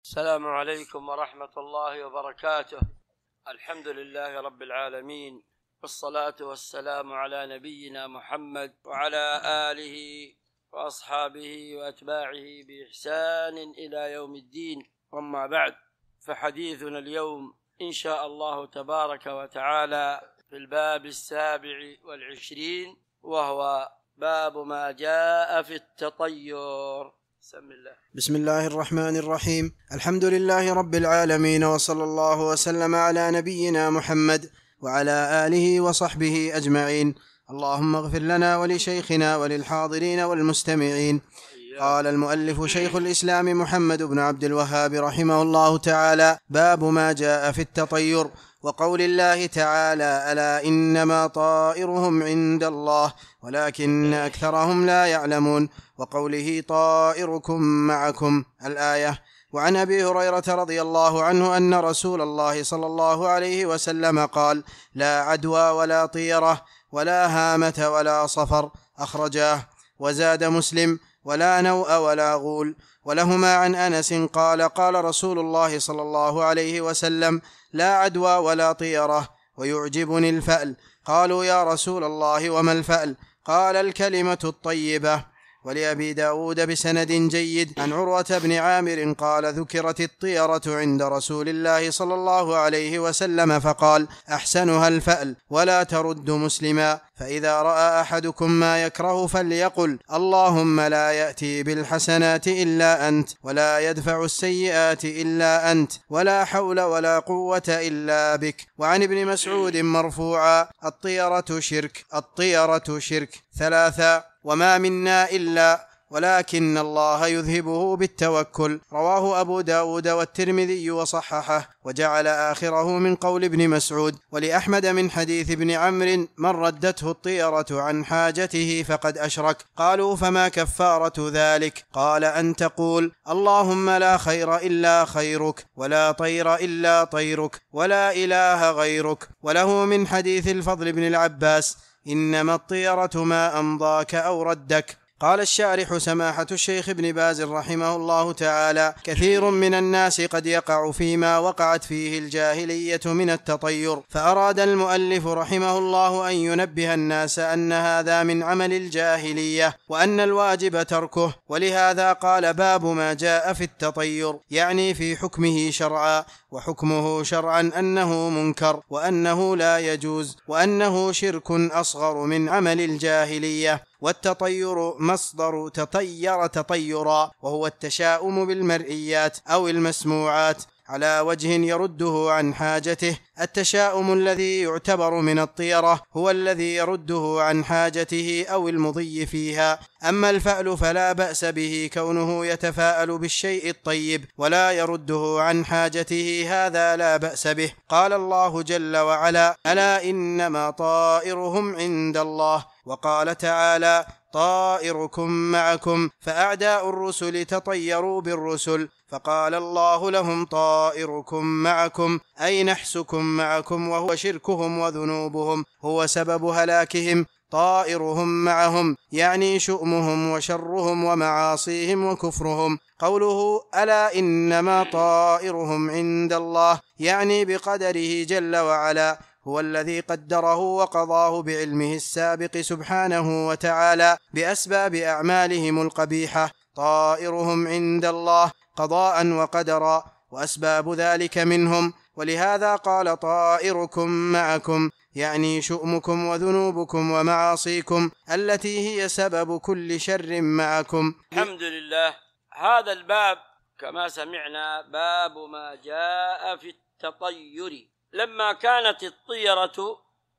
السلام عليكم ورحمة الله وبركاته. الحمد لله رب العالمين، والصلاة والسلام على نبينا محمد وعلى آله وأصحابه وأتباعه بإحسان إلى يوم الدين. وما بعد، فحديثنا اليوم إن شاء الله تبارك وتعالى في الباب 27، وهو باب ما جاء في التطير. بسم الله الرحمن الرحيم. الحمد لله رب العالمين، وصلى الله وسلم على نبينا محمد وعلى آله وصحبه أجمعين. اللهم اغفر لنا ولشيخنا وللحاضرين والمستمعين. قال المؤلف شيخ الإسلام محمد بن عبد الوهاب رحمه الله تعالى: باب ما جاء في التطير، وقول الله تعالى: ألا إنما طائرهم عند الله ولكن أكثرهم لا يعلمون، وقوله: طائركم معكم، الآية. وعن أبي هريرة رضي الله عنه أن رسول الله صلى الله عليه وسلم قال: لا عدوى ولا طيرة ولا هامة ولا صفر، أخرجاه. وزاد مسلم: ولا نوء ولا غول. ولهما عن أنس قال: قال رسول الله صلى الله عليه وسلم: لا عدوى ولا طيرة، ويعجبني الفأل. قالوا: يا رسول الله وما الفأل؟ قال: الكلمة الطيبة. ولأبي داود بسند جيد عن عروة بن عامر قال: ذكرت الطيرة عند رسول الله صلى الله عليه وسلم فقال: أحسنها الفأل، ولا ترد مسلما. فإذا رأى أحدكم ما يكره فليقل: اللهم لا يأتي بالحسنات إلا أنت، ولا يدفع السيئات إلا أنت، ولا حول ولا قوة إلا بك. وعن ابن مسعود مرفوعا: الطيرة شرك 3، وما منا إلا ولكن الله يذهبه بالتوكل. رواه أبو داود والترمذي وصححه، وجعل آخره من قول ابن مسعود. ولأحمد من حديث ابن عمرو: من ردته الطيرة عن حاجته فقد أشرك. قالوا: فما كفارة ذلك؟ قال: أن تقول: اللهم لا خير إلا خيرك، ولا طير إلا طيرك، ولا إله غيرك. وله من حديث الفضل بن العباس: إنما الطيرة ما أمضاك أو ردك. قال الشارح سماحة الشيخ ابن باز رحمه الله تعالى: كثير من الناس قد يقع فيما وقعت فيه الجاهلية من التطير، فأراد المؤلف رحمه الله أن ينبه الناس أن هذا من عمل الجاهلية، وأن الواجب تركه. ولهذا قال: باب ما جاء في التطير، يعني في حكمه شرعا. وحكمه شرعا أنه منكر، وأنه لا يجوز، وأنه شرك أصغر من عمل الجاهلية. والتطير مصدر تطير تطيرا، وهو التشاؤم بالمرئيات أو المسموعات على وجه يرده عن حاجته. التشاؤم الذي يعتبر من الطيرة هو الذي يرده عن حاجته أو المضي فيها. أما الفأل فلا بأس به، كونه يتفاءل بالشيء الطيب ولا يرده عن حاجته، هذا لا بأس به. قال الله جل وعلا: ألا إنما طائرهم عند الله. وقال تعالى: طائركم معكم. فأعداء الرسل تطيروا بالرسل، فقال الله لهم: طائركم معكم، أي نحسكم معكم، وهو شركهم وذنوبهم هو سبب هلاكهم. طائرهم معهم يعني شؤمهم وشرهم ومعاصيهم وكفرهم. قوله: ألا إنما طائرهم عند الله، يعني بقدره جل وعلا، هو الذي قدره وقضاه بعلمه السابق سبحانه وتعالى بأسباب أعمالهم القبيحة. طائرهم عند الله قضاء وقدرا، وأسباب ذلك منهم. ولهذا قال: طائركم معكم، يعني شؤمكم وذنوبكم ومعاصيكم التي هي سبب كل شر معكم. الحمد لله. هذا الباب كما سمعنا باب ما جاء في التطير. لما كانت الطيرة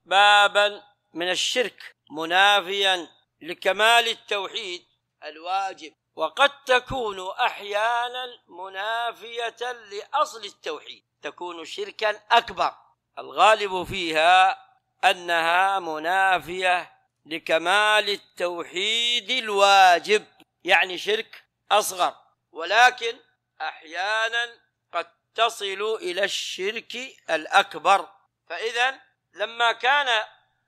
بابا من الشرك منافيا لكمال التوحيد الواجب، وقد تكون أحيانا منافية لأصل التوحيد، تكون شركا أكبر، الغالب فيها أنها منافية لكمال التوحيد الواجب، يعني شرك أصغر، ولكن أحيانا قد تصل إلى الشرك الأكبر. فإذن لما كان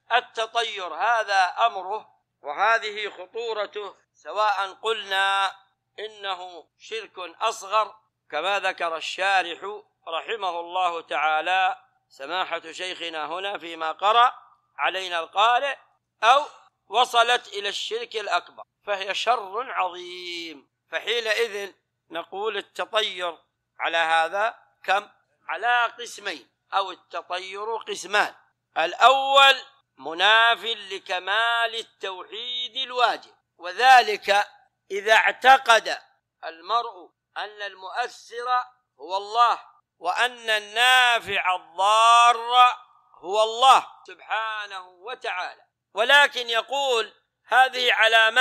التطير هذا أمره وهذه خطورته، سواء قلنا إنه شرك أصغر كما ذكر الشارح رحمه الله تعالى سماحة شيخنا هنا فيما قرأ علينا القارئ، أو وصلت إلى الشرك الأكبر فهي شر عظيم. فحينئذ نقول التطير على هذا كم؟ على قسمين، أو التطير قسمان. الأول مناف لكمال التوحيد الواجب، وذلك إذا اعتقد المرء أن المؤثر هو الله، وأن النافع الضار هو الله سبحانه وتعالى، ولكن يقول هذه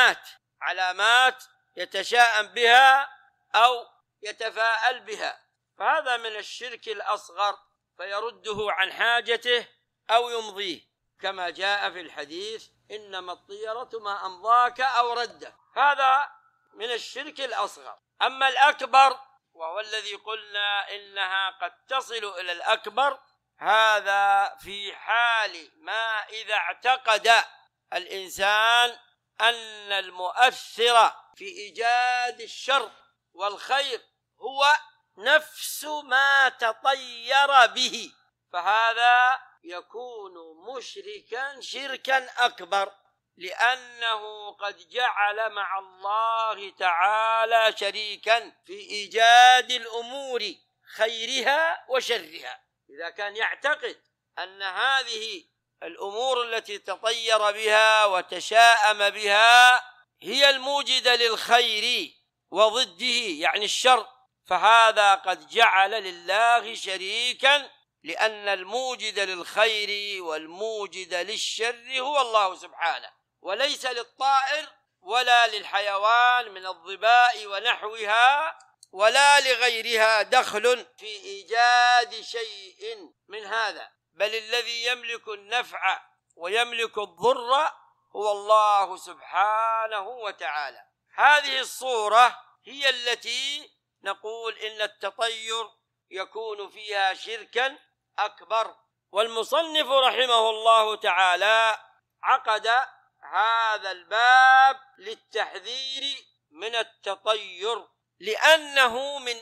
علامات يتشاءم بها أو يتفاءل بها، فهذا من الشرك الأصغر، فيرده عن حاجته أو يمضيه، كما جاء في الحديث إنما الطيرة ما أمضاك أو ردك، هذا من الشرك الأصغر. أما الأكبر وهو الذي قلنا إنها قد تصل إلى الأكبر، هذا في حال ما إذا اعتقد الإنسان أن المؤثر في إيجاد الشر والخير هو نفس ما تطير به، فهذا يكون مشركا شركا أكبر، لأنه قد جعل مع الله تعالى شريكا في إيجاد الأمور خيرها وشرها. إذا كان يعتقد أن هذه الأمور التي تطير بها وتشاءم بها هي الموجدة للخير وضده يعني الشر، فهذا قد جعل لله شريكا، لأن الموجد للخير والموجد للشر هو الله سبحانه، وليس للطائر ولا للحيوان من الظباء ونحوها ولا لغيرها دخل في إيجاد شيء من هذا، بل الذي يملك النفع ويملك الضر هو الله سبحانه وتعالى. هذه الصورة هي التي نقول إن التطير يكون فيها شركا أكبر. والمصنف رحمه الله تعالى عقد هذا الباب للتحذير من التطير، لأنه من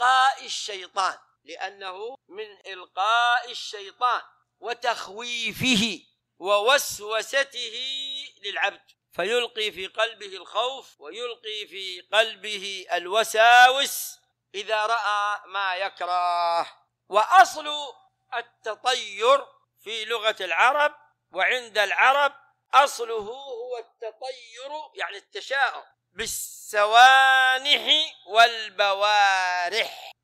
إلقاء الشيطان وتخويفه ووسوسته للعبد، فيلقي في قلبه الخوف ويلقي في قلبه الوساوس إذا رأى ما يكره. وأصل التطير في لغة العرب وعند العرب أصله هو التطير يعني التشاؤم بالسوانح والبوارح.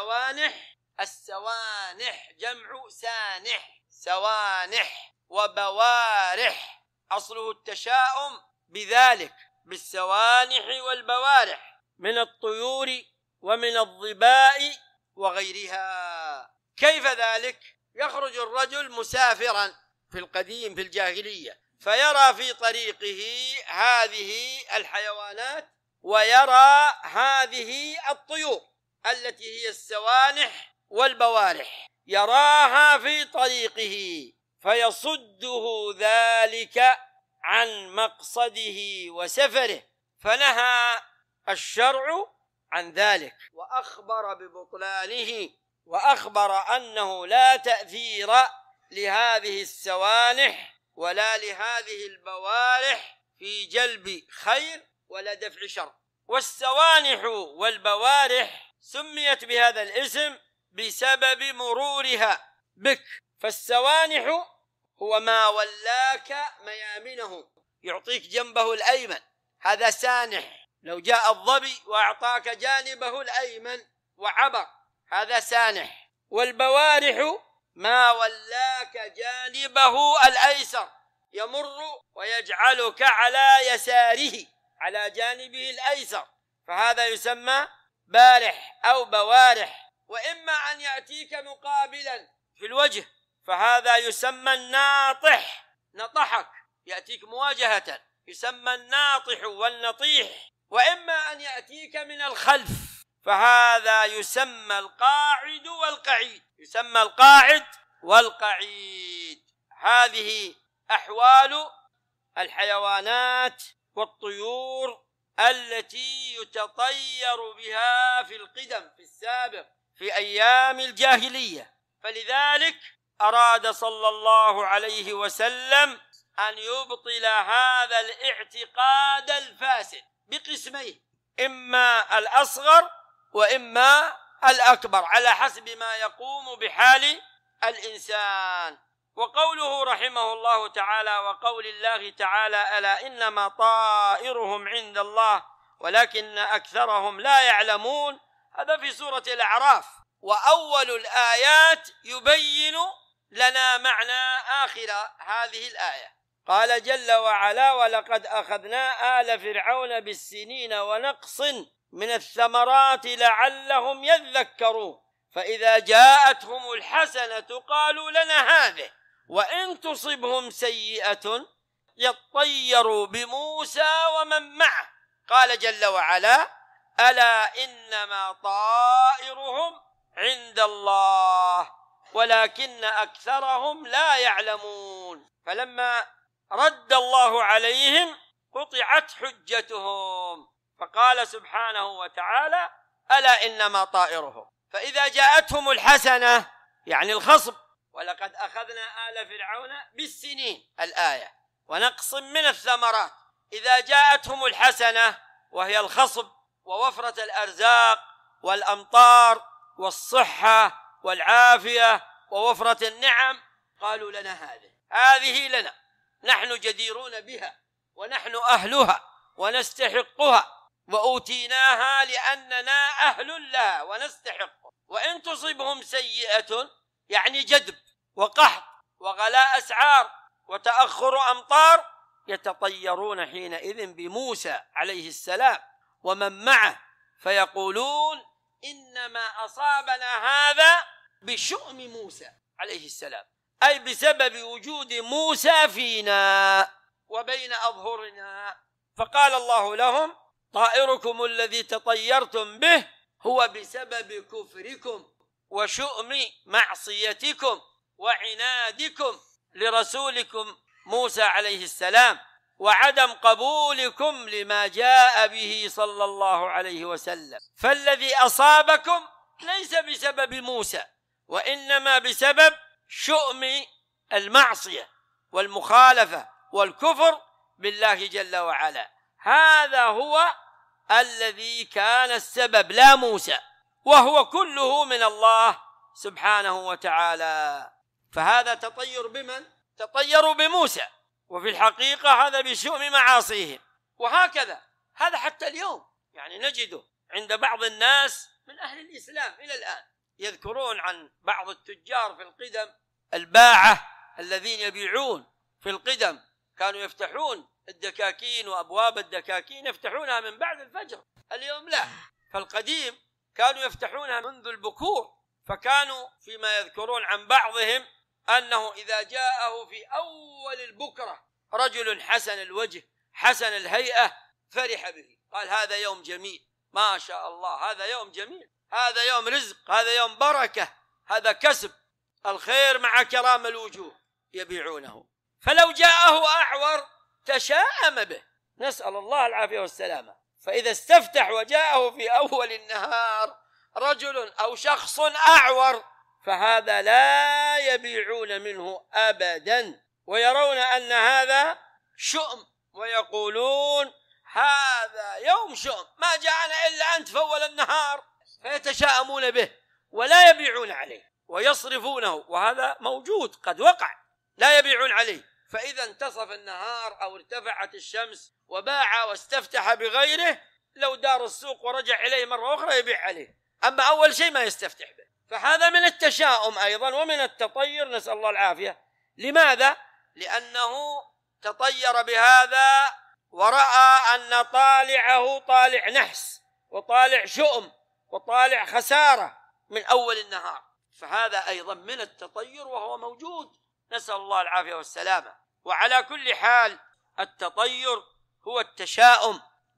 السوانح جمع سانح، سوانح، وبوارح أصله التشاؤم بذلك بالسوانح والبوارح من الطيور ومن الظباء وغيرها. كيف ذلك؟ يخرج الرجل مسافرا في القديم في الجاهلية، فيرى في طريقه هذه الحيوانات ويرى هذه الطيور التي هي السوانح والبوارح، يراها في طريقه فيصده ذلك عن مقصده وسفره، فنهى الشرع عن ذلك وأخبر ببطلانه، وأخبر أنه لا تأثير لهذه السوانح ولا لهذه البوارح في جلب خير ولا دفع شر. والسوانح والبوارح سميت بهذا الاسم بسبب مرورها بك، فالسوانح هو ما ولاك ميامنه، يعطيك جنبه الأيمن، هذا سانح. لو جاء الظبي وأعطاك جانبه الأيمن وعبر، هذا سانح. والبوارح ما ولاك جانبه الأيسر، يمر ويجعلك على يساره على جانبه الأيسر، فهذا يسمى بارح أو بوارح. وإما أن يأتيك مقابلا في الوجه، فهذا يسمى الناطح، نطحك يأتيك مواجهة، يسمى الناطح والنطيح. وإما أن يأتيك من الخلف، فهذا يسمى القاعد والقعيد. هذه أحوال الحيوانات والطيور التي يتطير بها في القدم في السابق في أيام الجاهلية. فلذلك أراد صلى الله عليه وسلم أن يبطل هذا الاعتقاد الفاسد بقسمين، إما الأصغر وإما الأكبر على حسب ما يقوم بحال الإنسان. وقوله رحمه الله تعالى وقول الله تعالى ألا إنما طائرهم عند الله ولكن أكثرهم لا يعلمون، هذا في سورة الأعراف، وأول الآيات يبين لنا معنى آخر هذه الآية. قال جل وعلا ولقد أخذنا آل فرعون بالسنين ونقص من الثمرات لعلهم يذكرون فإذا جاءتهم الحسنة قالوا لنا هذه وإن تصبهم سيئة يطيروا بموسى ومن معه. قال جل وعلا ألا إنما طائرهم عند الله ولكن أكثرهم لا يعلمون. فلما رد الله عليهم قطعت حجتهم، فقال سبحانه وتعالى ألا إنما طائرهم. فإذا جاءتهم الحسنة يعني الخصب، ولقد أخذنا آل فرعون بالسنين الآية ونقص من الثمرات، إذا جاءتهم الحسنة وهي الخصب ووفرة الأرزاق والأمطار والصحة والعافية ووفرة النعم قالوا لنا هذه لنا، نحن جديرون بها ونحن أهلها ونستحقها وأوتيناها لأننا أهل لها ونستحق. وإن تصبهم سيئة يعني جدب وقحط وغلاء أسعار وتأخر أمطار يتطيرون حينئذ بموسى عليه السلام ومن معه فيقولون إنما أصابنا هذا بشؤم موسى عليه السلام، أي بسبب وجود موسى فينا وبين أظهرنا. فقال الله لهم طائركم الذي تطيرتم به هو بسبب كفركم وشؤم معصيتكم وعنادكم لرسولكم موسى عليه السلام وعدم قبولكم لما جاء به صلى الله عليه وسلم. فالذي أصابكم ليس بسبب موسى وإنما بسبب شؤم المعصية والمخالفة والكفر بالله جل وعلا، هذا هو الذي كان السبب لا موسى، وهو كله من الله سبحانه وتعالى. فهذا تطير بمن؟ تطيروا بموسى، وفي الحقيقة هذا بشؤم معاصيهم. وهكذا هذا حتى اليوم يعني نجده عند بعض الناس من أهل الإسلام إلى الآن، يذكرون عن بعض التجار في القدم الباعة الذين يبيعون في القدم كانوا يفتحون الدكاكين وأبواب الدكاكين يفتحونها من بعد الفجر، اليوم لا. فالقديم كانوا يفتحونها منذ البكور، فكانوا فيما يذكرون عن بعضهم أنه إذا جاءه في أول البكرة رجل حسن الوجه حسن الهيئة فرح به، قال هذا يوم جميل ما شاء الله، هذا يوم جميل، هذا يوم رزق، هذا يوم بركة، هذا كسب الخير مع كرام الوجوه، يبيعونه. فلو جاءه أعور تشاءم به، نسأل الله العافية والسلامة. فإذا استفتح وجاءه في أول النهار رجل أو شخص أعور فهذا لا يبيعون منه أبدا، ويرون أن هذا شؤم ويقولون هذا يوم شؤم ما جاءنا إلا أنت في أول النهار، فيتشاءمون به ولا يبيعون عليه ويصرفونه، وهذا موجود قد وقع، لا يبيعون عليه. فإذا انتصف النهار أو ارتفعت الشمس وباع واستفتح بغيره، لو دار السوق ورجع إليه مرة أخرى يبيع عليه، أما أول شيء ما يستفتح به. فهذا من التشاؤم أيضا ومن التطير، نسأل الله العافية. لماذا؟ لأنه تطير بهذا ورأى أن طالعه طالع نحس وطالع شؤم وطالع خسارة من أول النهار، فهذا أيضا من التطير وهو موجود، نسأل الله العافية والسلامة. وعلى كل حال التطير هو التشاؤم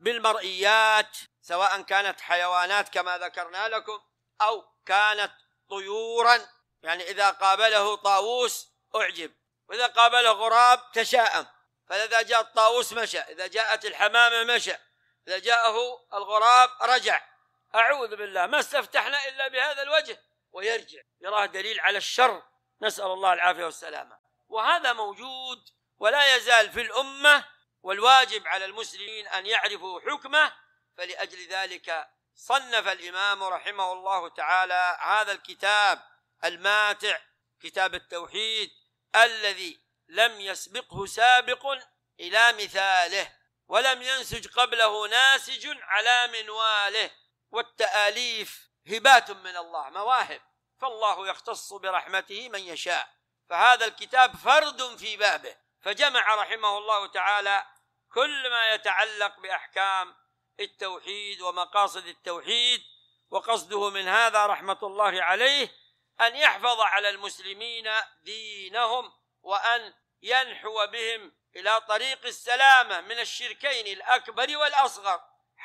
بالمرئيات، سواء كانت حيوانات كما ذكرنا لكم أو كانت طيورا، يعني إذا قابله طاووس أعجب، وإذا قابله غراب تشاءم، فإذا جاء الطاووس مشى، إذا جاءت الحمامة مشى، إذا جاءه الغراب رجع، أعوذ بالله ما استفتحنا إلا بهذا الوجه، ويرجع يراه دليل على الشر، نسأل الله العافية والسلامة. وهذا موجود ولا يزال في الأمة، والواجب على المسلمين أن يعرفوا حكمه. فلأجل ذلك صنف الإمام رحمه الله تعالى هذا الكتاب الماتع، كتاب التوحيد، الذي لم يسبقه سابق إلى مثاله، ولم ينسج قبله ناسج على منواله. والتآليف هبات من الله، مواهب، فالله يختص برحمته من يشاء، فهذا الكتاب فرد في بابه، فجمع رحمه الله تعالى كل ما يتعلق بأحكام التوحيد ومقاصد التوحيد. وقصده من هذا رحمة الله عليه أن يحفظ على المسلمين دينهم، وأن ينحو بهم إلى طريق السلامة من الشركين الأكبر والأصغر،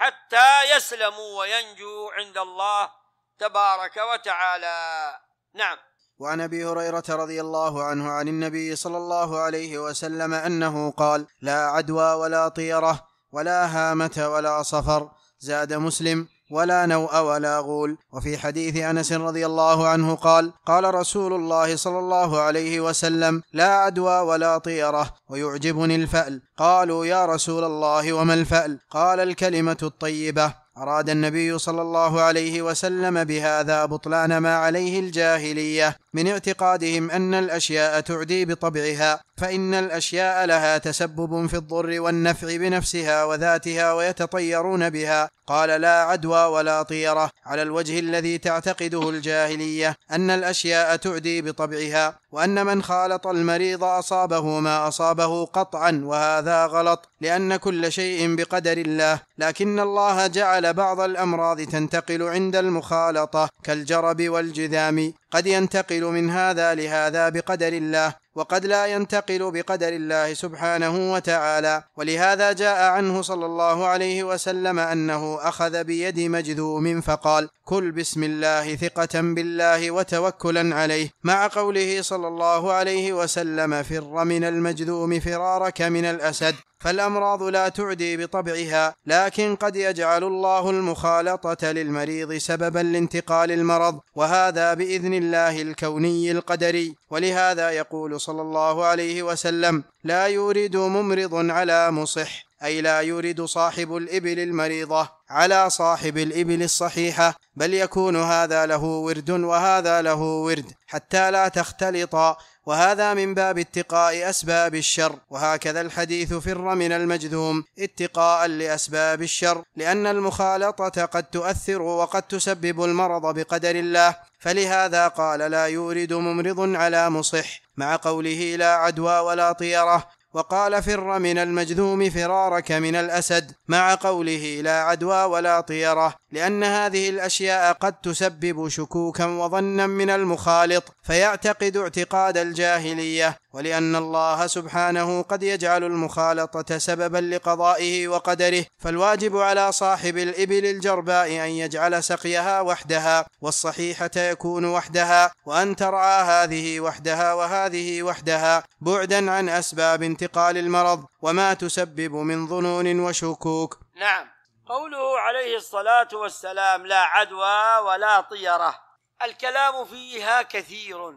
حتى يسلموا وينجوا عند الله تبارك وتعالى. نعم. وعن أبي هريرة رضي الله عنه عن النبي صلى الله عليه وسلم أنه قال: لا عدوى ولا طيرة ولا هامة ولا صفر. زاد مسلم: ولا نوء ولا غول. وفي حديث أنس رضي الله عنه قال: قال رسول الله صلى الله عليه وسلم: لا عدوى ولا طيرة ويعجبني الفأل. قالوا: يا رسول الله وما الفأل؟ قال: الكلمة الطيبة. أراد النبي صلى الله عليه وسلم بهذا بطلان ما عليه الجاهلية من اعتقادهم أن الأشياء تعدي بطبعها، فإن الأشياء لها تسبب في الضر والنفع بنفسها وذاتها ويتطيرون بها. قال: لا عدوى ولا طيرة، على الوجه الذي تعتقده الجاهلية أن الأشياء تعدي بطبعها، وأن من خالط المريض أصابه ما أصابه قطعا، وهذا غلط، لأن كل شيء بقدر الله، لكن الله جعل بعض الأمراض تنتقل عند المخالطة كالجرب والجذام، قد ينتقل من هذا لهذا بقدر الله، وقد لا ينتقل بقدر الله سبحانه وتعالى. ولهذا جاء عنه صلى الله عليه وسلم أنه أخذ بيد مجذوم فقال: كل بسم الله ثقة بالله وتوكلا عليه، مع قوله صلى الله عليه وسلم: فر من المجذوم فرارك من الأسد. فالأمراض لا تعدي بطبعها، لكن قد يجعل الله المخالطة للمريض سببا لانتقال المرض، وهذا بإذن الله الكوني القدري. ولهذا يقول صلى الله عليه وسلم: لا يورد ممرض على مصح، أي لا يورد صاحب الإبل المريضة على صاحب الإبل الصحيحة، بل يكون هذا له ورد وهذا له ورد حتى لا تختلطا، وهذا من باب اتقاء أسباب الشر. وهكذا الحديث: فر من المجذوم، اتقاء لأسباب الشر، لأن المخالطة قد تؤثر وقد تسبب المرض بقدر الله، فلهذا قال: لا يورد ممرض على مصح، مع قوله: لا عدوى ولا طيرة. وقال: فر من المجذوم فرارك من الأسد، مع قوله: لا عدوى ولا طيرة، لأن هذه الأشياء قد تسبب شكوكا وظنا من المخالط فيعتقد اعتقاد الجاهلية، ولأن الله سبحانه قد يجعل المخالطة سببا لقضائه وقدره، فالواجب على صاحب الإبل الجرباء أن يجعل سقيها وحدها، والصحيحة يكون وحدها، وأن ترعى هذه وحدها وهذه وحدها، بعدا عن أسباب انتقال المرض وما تسبب من ظنون وشكوك. نعم. قوله عليه الصلاة والسلام: لا عدوى ولا طيرة، الكلام فيها كثير،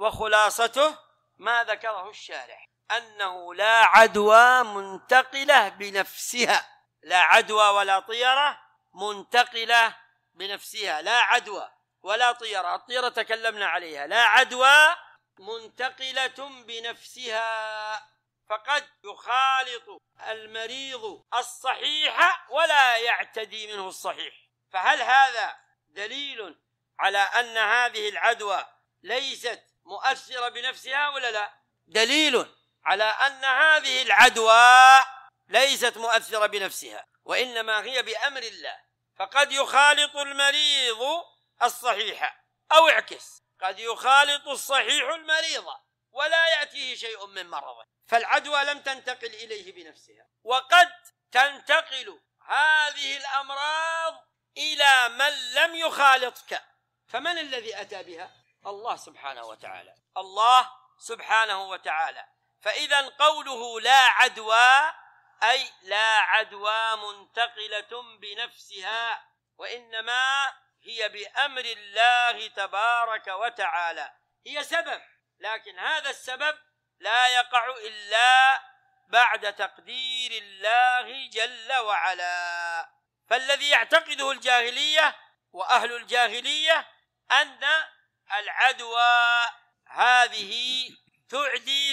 وخلاصته ما ذكره الشارح، أنه لا عدوى منتقلة بنفسها، لا عدوى ولا طيرة منتقلة بنفسها، لا عدوى ولا طيرة. الطيرة تكلمنا عليها، لا عدوى منتقلة بنفسها، فقد يخالط المريض الصحيح ولا يعتدي منه الصحيح. فهل هذا دليل على أن هذه العدوى ليست مؤثرة بنفسها ولا لا؟ دليل على أن هذه العدوى ليست مؤثرة بنفسها، وإنما هي بأمر الله. فقد يخالط المريض الصحيح، أو اعكس، قد يخالط الصحيح المريض ولا يأتيه شيء من مرضه، فالعدوى لم تنتقل إليه بنفسها. وقد تنتقل هذه الأمراض إلى من لم يخالطك، فمن الذي أتى بها؟ الله سبحانه وتعالى، الله سبحانه وتعالى. فإذا قوله لا عدوى أي لا عدوى منتقلة بنفسها، وإنما هي بأمر الله تبارك وتعالى، هي سبب، لكن هذا السبب لا يقع إلا بعد تقدير الله جل وعلا. فالذي يعتقده الجاهلية وأهل الجاهلية أن العدوى هذه تعدي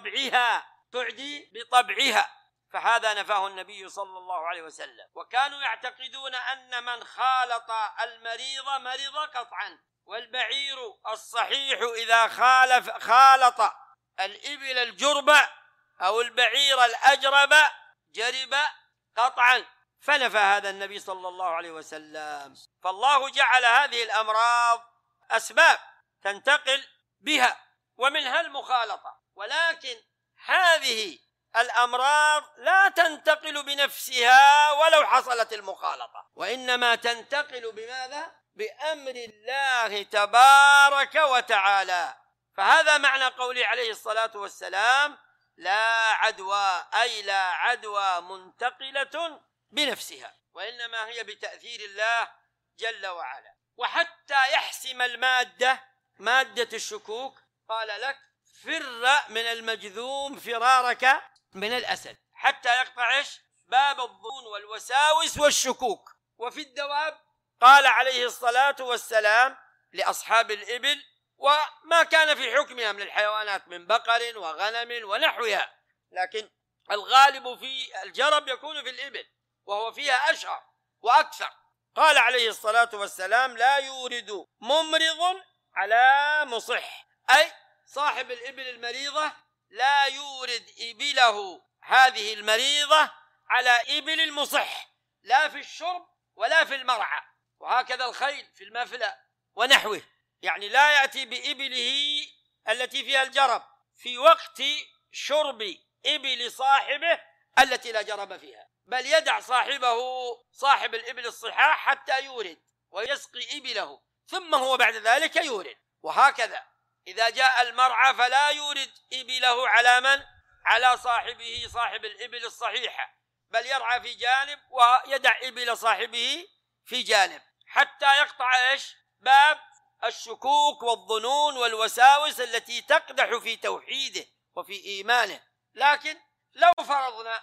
بطبعها، فهذا نفاه النبي صلى الله عليه وسلم. وكانوا يعتقدون أن من خالط المريض مرض قطعا، والبعير الصحيح إذا خالط الإبل الجرب أو البعير الأجرب جرب قطعا، فنفى هذا النبي صلى الله عليه وسلم. فالله جعل هذه الأمراض أسباب تنتقل بها ومنها المخالطة، ولكن هذه الأمراض لا تنتقل بنفسها ولو حصلت المخالطة، وإنما تنتقل بماذا؟ بأمر الله تبارك وتعالى. فهذا معنى قوله عليه الصلاة والسلام لا عدوى، أي لا عدوى منتقلة بنفسها، وإنما هي بتأثير الله جل وعلا. وحتى يحسم مادة الشكوك قال لك فر من المجذوم فرارك من الأسد، حتى يقطع باب الظنون والوساوس والشكوك. وفي الدواب قال عليه الصلاة والسلام لأصحاب الإبل وما كان في حكمها من الحيوانات من بقر وغنم ونحوها، لكن الغالب في الجرب يكون في الإبل وهو فيها أشهر وأكثر. قال عليه الصلاة والسلام لا يورد ممرض على مصح، أي صاحب الإبل المريضة لا يورد إبله هذه المريضة على إبل المصح، لا في الشرب ولا في المرعى. وهكذا الخيل في المفلى ونحوه، يعني لا يأتي بإبله التي فيها الجرب في وقت شرب إبل صاحبه التي لا جرب فيها، بل يدع صاحب الإبل الصحاح حتى يورد ويسقي إبله، ثم هو بعد ذلك يورد. وهكذا إذا جاء المرعى فلا يورد إبله على من؟ على صاحبه صاحب الإبل الصحيحة، بل يرعى في جانب ويدع إبل صاحبه في جانب، حتى يقطع باب الشكوك والظنون والوساوس التي تقدح في توحيده وفي إيمانه. لكن لو فرضنا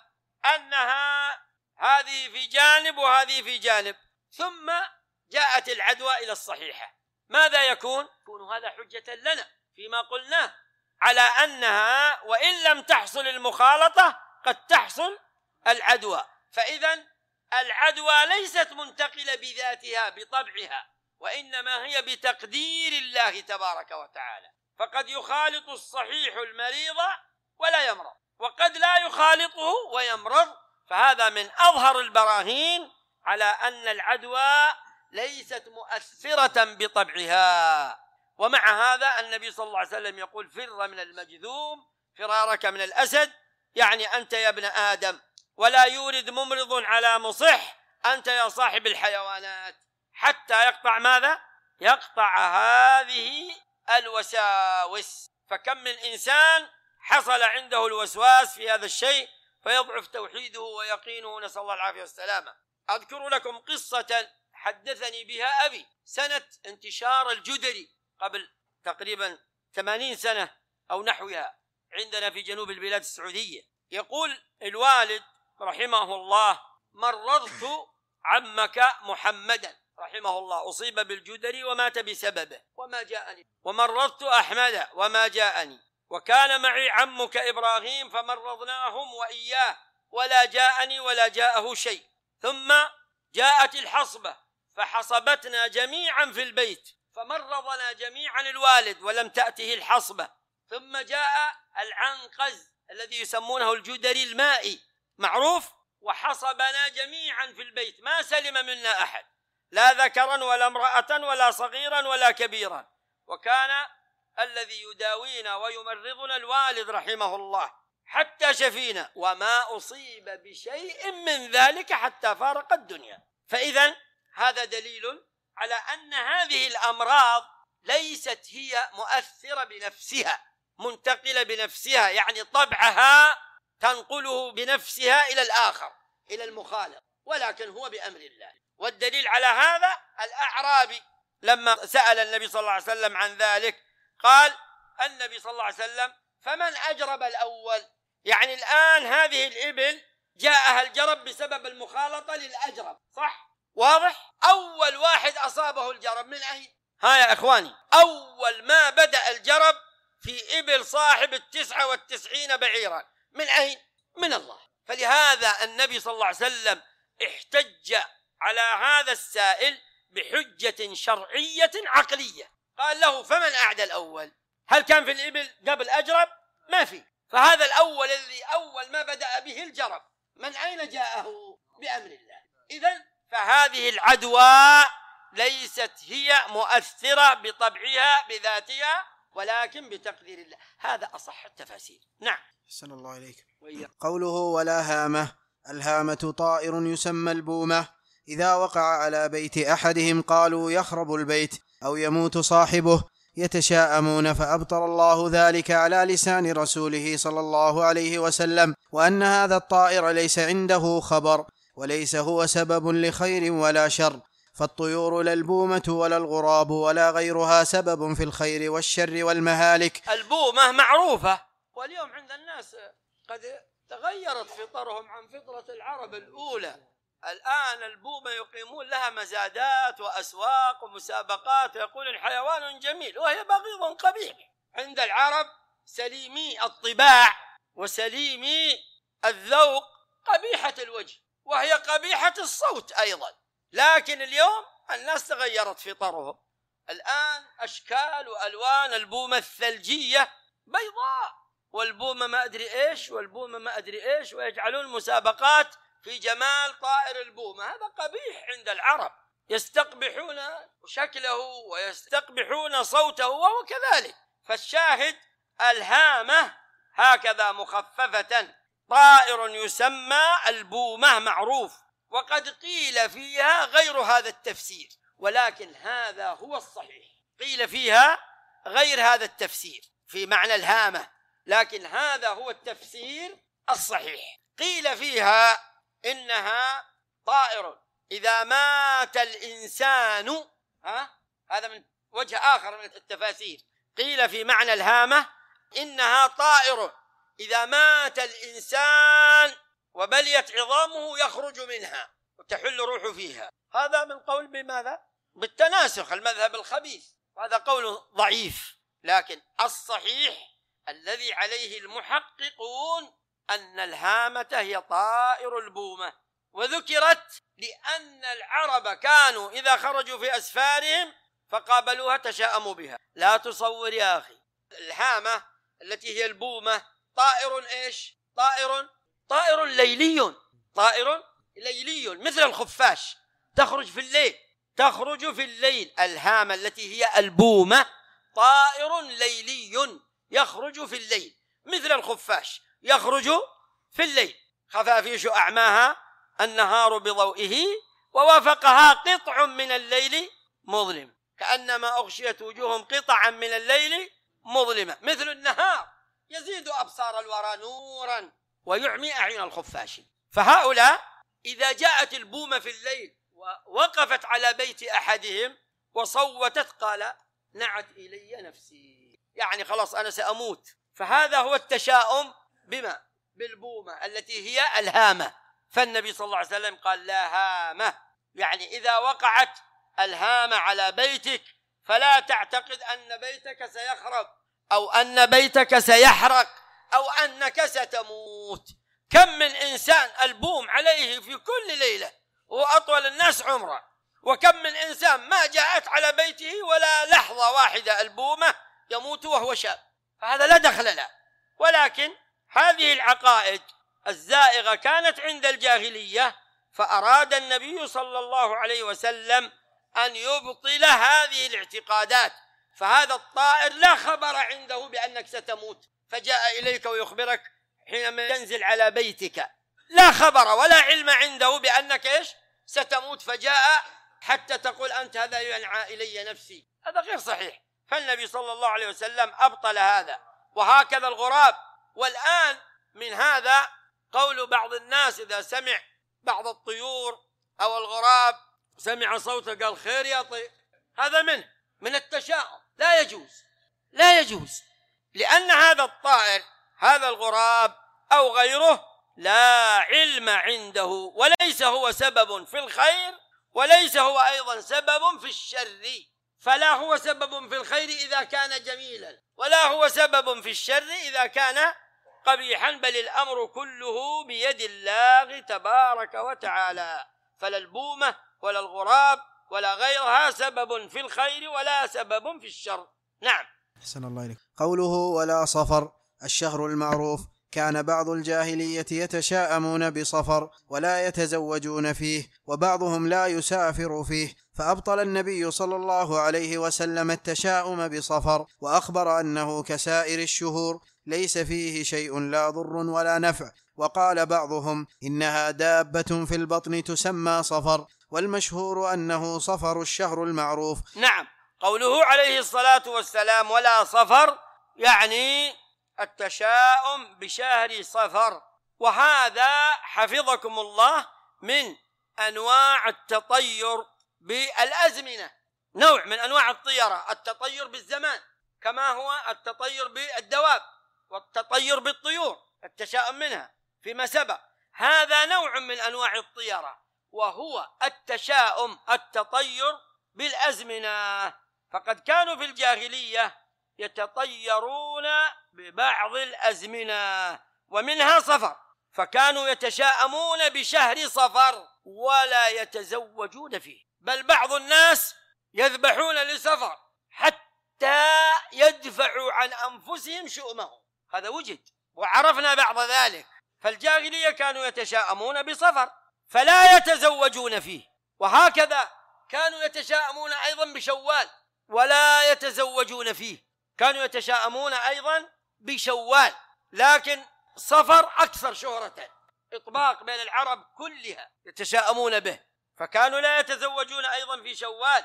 أنها هذه في جانب وهذه في جانب، ثم جاءت العدوى إلى الصحيحة، ماذا يكون هذا حجة لنا فيما قلناه على أنها وإن لم تحصل المخالطة قد تحصل العدوى. فإذا العدوى ليست منتقلة بذاتها بطبعها، وإنما هي بتقدير الله تبارك وتعالى. فقد يخالط الصحيح المريض ولا يمرض، وقد لا يخالطه ويمرض. فهذا من أظهر البراهين على أن العدوى ليست مؤثرة بطبعها. ومع هذا النبي صلى الله عليه وسلم يقول فر من المجذوم فرارك من الأسد، يعني أنت يا ابن آدم، ولا يورد ممرض على مصح، أنت يا صاحب الحيوانات، حتى يقطع ماذا؟ يقطع هذه الوساوس. فكم من إنسان حصل عنده الوسواس في هذا الشيء فيضعف توحيده ويقينه، نسأل الله العافية والسلامة. أذكر لكم قصة حدثني بها أبي سنة انتشار الجدري قبل تقريبا 80 سنة أو نحوها عندنا في جنوب البلاد السعودية. يقول الوالد رحمه الله مرضت عمك محمدا رحمه الله، أصيب بالجدري ومات بسببه وما جاءني، ومرضت أحمد وما جاءني، وكان معي عمك إبراهيم فمرضناهم وإياه ولا جاءني ولا جاءه شيء، ثم جاءت الحصبة فحصبتنا جميعا في البيت فمرضنا جميعا الوالد ولم تأته الحصبة، ثم جاء العنقز الذي يسمونه الجدري المائي معروف وحصبنا جميعا في البيت، ما سلم منا أحد، لا ذكرا ولا امرأة ولا صغيرا ولا كبيرا، وكان الذي يداوينا ويمرضنا الوالد رحمه الله حتى شفينا، وما أصيب بشيء من ذلك حتى فارق الدنيا. فإذا هذا دليل على أن هذه الأمراض ليست هي مؤثرة بنفسها منتقلة بنفسها، يعني طبعها تنقله بنفسها إلى الآخر، إلى المخالط، ولكن هو بأمر الله. والدليل على هذا الأعرابي لما سأل النبي صلى الله عليه وسلم عن ذلك قال النبي صلى الله عليه وسلم: فمن أجرب الأول؟ يعني الآن هذه الإبل جاءها الجرب بسبب المخالطة للأجرب، صح؟ واضح؟ أول واحد أصابه الجرب من أين؟ ها يا إخواني، أول ما بدأ الجرب في إبل صاحب 99 بعيرا من أين؟ من الله. فلهذا النبي صلى الله عليه وسلم احتج على هذا السائل بحجة شرعية عقلية، قال له: فمن أعدى الأول؟ هل كان في الإبل قبل أجرب؟ ما في. فهذا الأول الذي أول ما بدأ به الجرب من أين جاءه؟ بأمر الله. إذن فهذه العدوى ليست هي مؤثرة بطبعها بذاتها، ولكن بتقدير الله. هذا أصح التفاسير. نعم. أحسن الله إليك. قوله: ولا هامة. الهامة طائر يسمى البومة، إذا وقع على بيت أحدهم قالوا يخرب البيت أو يموت صاحبه، يتشاءمون، فأبطل الله ذلك على لسان رسوله صلى الله عليه وسلم، وأن هذا الطائر ليس عنده خبر، وليس هو سبب لخير ولا شر، فالطيور لا البومة ولا الغراب ولا غيرها سبب في الخير والشر والمهالك. البومة معروفة، واليوم عند الناس قد تغيرت فطرهم عن فطرة العرب الأولى. الآن البومة يقيمون لها مزادات وأسواق ومسابقات، ويقول الحيوان جميل، وهي بغيض قبيح. عند العرب سليمي الطباع وسليمي الذوق، قبيحة الوجه وهي قبيحة الصوت أيضا. لكن اليوم الناس تغيرت فطرهم، الآن أشكال وألوان. البومة الثلجية بيضاء، والبومة ما أدري إيش، والبومة ما أدري إيش، ويجعلون مسابقات في جمال طائر البومة. هذا قبيح عند العرب، يستقبحون شكله ويستقبحون صوته وهو كذلك. فالشاهد الهامة هكذا مخففة، طائر يسمى البومة معروف، وقد قيل فيها غير هذا التفسير، ولكن هذا هو الصحيح. قيل فيها غير هذا التفسير في معنى الهامة، لكن هذا هو التفسير الصحيح. قيل فيها إنها طائر إذا مات الإنسان، هذا من وجه آخر من التفاسير. قيل في معنى الهامة إنها طائر إذا مات الإنسان وبليت عظامه يخرج منها وتحل روح فيها. هذا من قول بماذا؟ بالتناسخ، المذهب الخبيث. هذا قول ضعيف، لكن الصحيح الذي عليه المحققون أن الهامة هي طائر البومة، وذكرت لأن العرب كانوا إذا خرجوا في أسفارهم فقابلوها تشاءموا بها. لا تصور يا أخي، الهامة التي هي البومة طائر إيش؟ طائر ليلي، طائر ليلي مثل الخفاش، تخرج في الليل. الهامة التي هي البومة طائر ليلي يخرج في الليل مثل الخفاش، يخرج في الليل، خفافيش أعماها النهار بضوئه، ووافقها قطع من الليل مظلم، كأنما أغشيت وجوههم قطعا من الليل مظلمة. مثل النهار يزيد أبصار الورى نورا ويعمي أعين الخفاش. فهؤلاء إذا جاءت البومة في الليل ووقفت على بيت أحدهم وصوتت قال: نعت إلي نفسي، يعني خلاص أنا سأموت. فهذا هو التشاؤم بما؟ بالبومة التي هي الهامة. فالنبي صلى الله عليه وسلم قال: لا هامة، يعني إذا وقعت الهامة على بيتك فلا تعتقد أن بيتك سيخرب أو أن بيتك سيحرق أو أنك ستموت. كم من إنسان البوم عليه في كل ليلة وأطول الناس عمره، وكم من إنسان ما جاءت على بيته ولا لحظة واحدة البومة يموت وهو شاب. فهذا لا دخل له. ولكن هذه العقائد الزائغة كانت عند الجاهلية، فأراد النبي صلى الله عليه وسلم أن يبطل هذه الاعتقادات. فهذا الطائر لا خبر عنده بأنك ستموت، فجاء إليك ويخبرك حينما ينزل على بيتك، لا خبر ولا علم عنده بأنك إيش؟ ستموت، فجاء حتى تقول أنت هذا ينعى إلي نفسي. هذا غير صحيح. فالنبي صلى الله عليه وسلم أبطل هذا. وهكذا الغراب. والآن من هذا قول بعض الناس إذا سمع بعض الطيور أو الغراب سمع صوته قال خير يا طير، هذا من التشاؤم، لا يجوز، لأن هذا الطائر هذا الغراب أو غيره لا علم عنده، وليس هو سبب في الخير وليس هو أيضا سبب في الشر، فلا هو سبب في الخير إذا كان جميلا ولا هو سبب في الشر إذا كان قبيحا، بل الأمر كله بيد الله تبارك وتعالى، فلا البومة ولا الغراب ولا غيرها سبب في الخير ولا سبب في الشر. نعم. أحسن الله إليك. قوله ولا صفر الشهر المعروف، كان بعض الجاهلية يتشاءمون بصفر ولا يتزوجون فيه، وبعضهم لا يسافر فيه، فأبطل النبي صلى الله عليه وسلم التشاؤم بصفر، وأخبر أنه كسائر الشهور ليس فيه شيء لا ضر ولا نفع. وقال بعضهم إنها دابة في البطن تسمى صفر، والمشهور أنه صفر الشهر المعروف. نعم، قوله عليه الصلاة والسلام ولا صفر يعني التشاؤم بشهر صفر، وهذا حفظكم الله من أنواع التطير بالأزمنة، نوع من أنواع الطيرة، التطير بالزمان كما هو التطير بالدواب والتطير بالطيور، التشاؤم منها فيما سبق، هذا نوع من أنواع الطيرة، وهو التشاؤم التطير بالأزمنة. فقد كانوا في الجاهلية يتطيرون ببعض الأزمنة ومنها صفر، فكانوا يتشاءمون بشهر صفر ولا يتزوجون فيه، بل بعض الناس يذبحون لصفر حتى يدفعوا عن أنفسهم شؤمهم، هذا وجد وعرفنا بعض ذلك. فالجاهلية كانوا يتشاءمون بصفر فلا يتزوجون فيه، وهكذا كانوا يتشاءمون أيضا بشوال ولا يتزوجون فيه، كانوا يتشاءمون أيضا بشوال، لكن صفر أكثر شهرة، إطباق بين العرب كلها يتشاءمون به، فكانوا لا يتزوجون أيضا في شوال.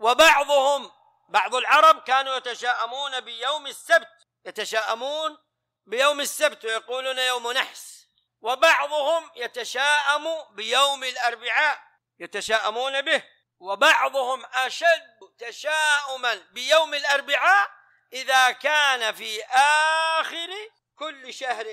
بعض العرب كانوا يتشاءمون بيوم السبت، يتشاءمون بيوم السبت ويقولون يوم نحس، وبعضهم يتشاءم بيوم الأربعاء يتشاءمون به، وبعضهم أشد تشاؤما بيوم الأربعاء إذا كان في آخر كل شهر،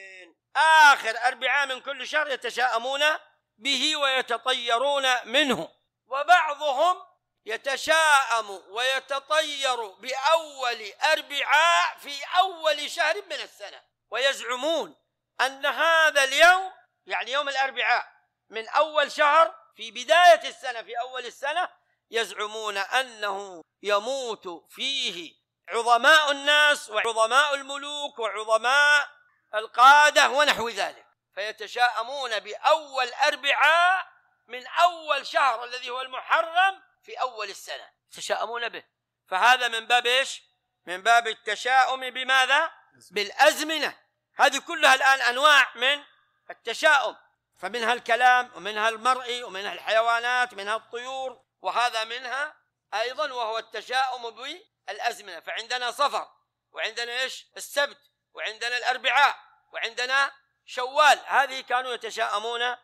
آخر أربعاء من كل شهر يتشاءمون به ويتطيرون منه. وبعضهم يتشاءم ويتطير بأول أربعاء في أول شهر من السنة، ويزعمون أن هذا اليوم يعني يوم الأربعاء من أول شهر في بداية السنة في أول السنة، يزعمون أنه يموت فيه عظماء الناس وعظماء الملوك وعظماء القادة ونحو ذلك، فيتشاءمون بأول أربعاء من أول شهر الذي هو المحرم في أول السنة يتشاءمون به. فهذا من باب إيش؟ من باب التشاؤم بماذا؟ بالأزمنة. هذه كلها الآن أنواع من التشاؤم، فمنها الكلام ومنها المرئي ومنها الحيوانات ومنها الطيور، وهذا منها أيضا وهو التشاؤم بالأزمنة. فعندنا صفر، وعندنا إيش؟ السبت، وعندنا الأربعاء، وعندنا شوال، هذه كانوا يتشاءمون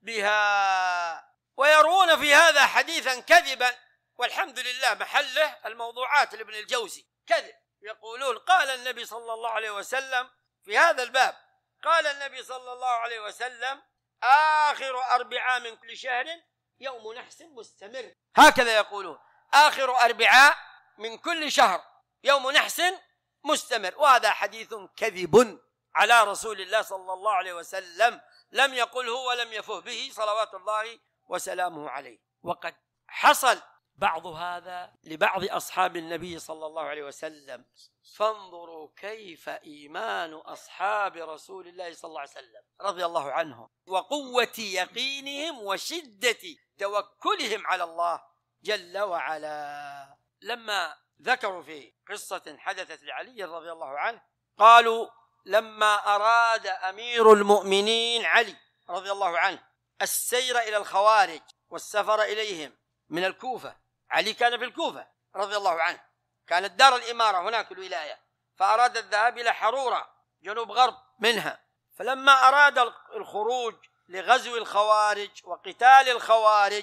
بها، ويرون في هذا حديثا كذبا، والحمد لله محله الموضوعات لابن الجوزي كذب، يقولون قال النبي صلى الله عليه وسلم في هذا الباب، قال النبي صلى الله عليه وسلم آخر أربعاء من كل شهر يوم نحس مستمر، هكذا يقولون، آخر أربعاء من كل شهر يوم نحس مستمر، وهذا حديث كذب على رسول الله صلى الله عليه وسلم، لم يقله ولم يفه به صلوات الله وسلامه عليه. وقد حصل بعض هذا لبعض أصحاب النبي صلى الله عليه وسلم، فانظروا كيف إيمان أصحاب رسول الله صلى الله عليه وسلم رضي الله عنهم وقوة يقينهم وشدة توكلهم على الله جل وعلا. لما ذكروا في قصة حدثت لعلي رضي الله عنه، قالوا لما أراد أمير المؤمنين علي رضي الله عنه السير إلى الخوارج والسفر إليهم من الكوفة، علي كان في الكوفة رضي الله عنه، كانت دار الإمارة هناك الولاية، فأراد الذهاب إلى حرورة جنوب غرب منها، فلما أراد الخروج لغزو الخوارج وقتال الخوارج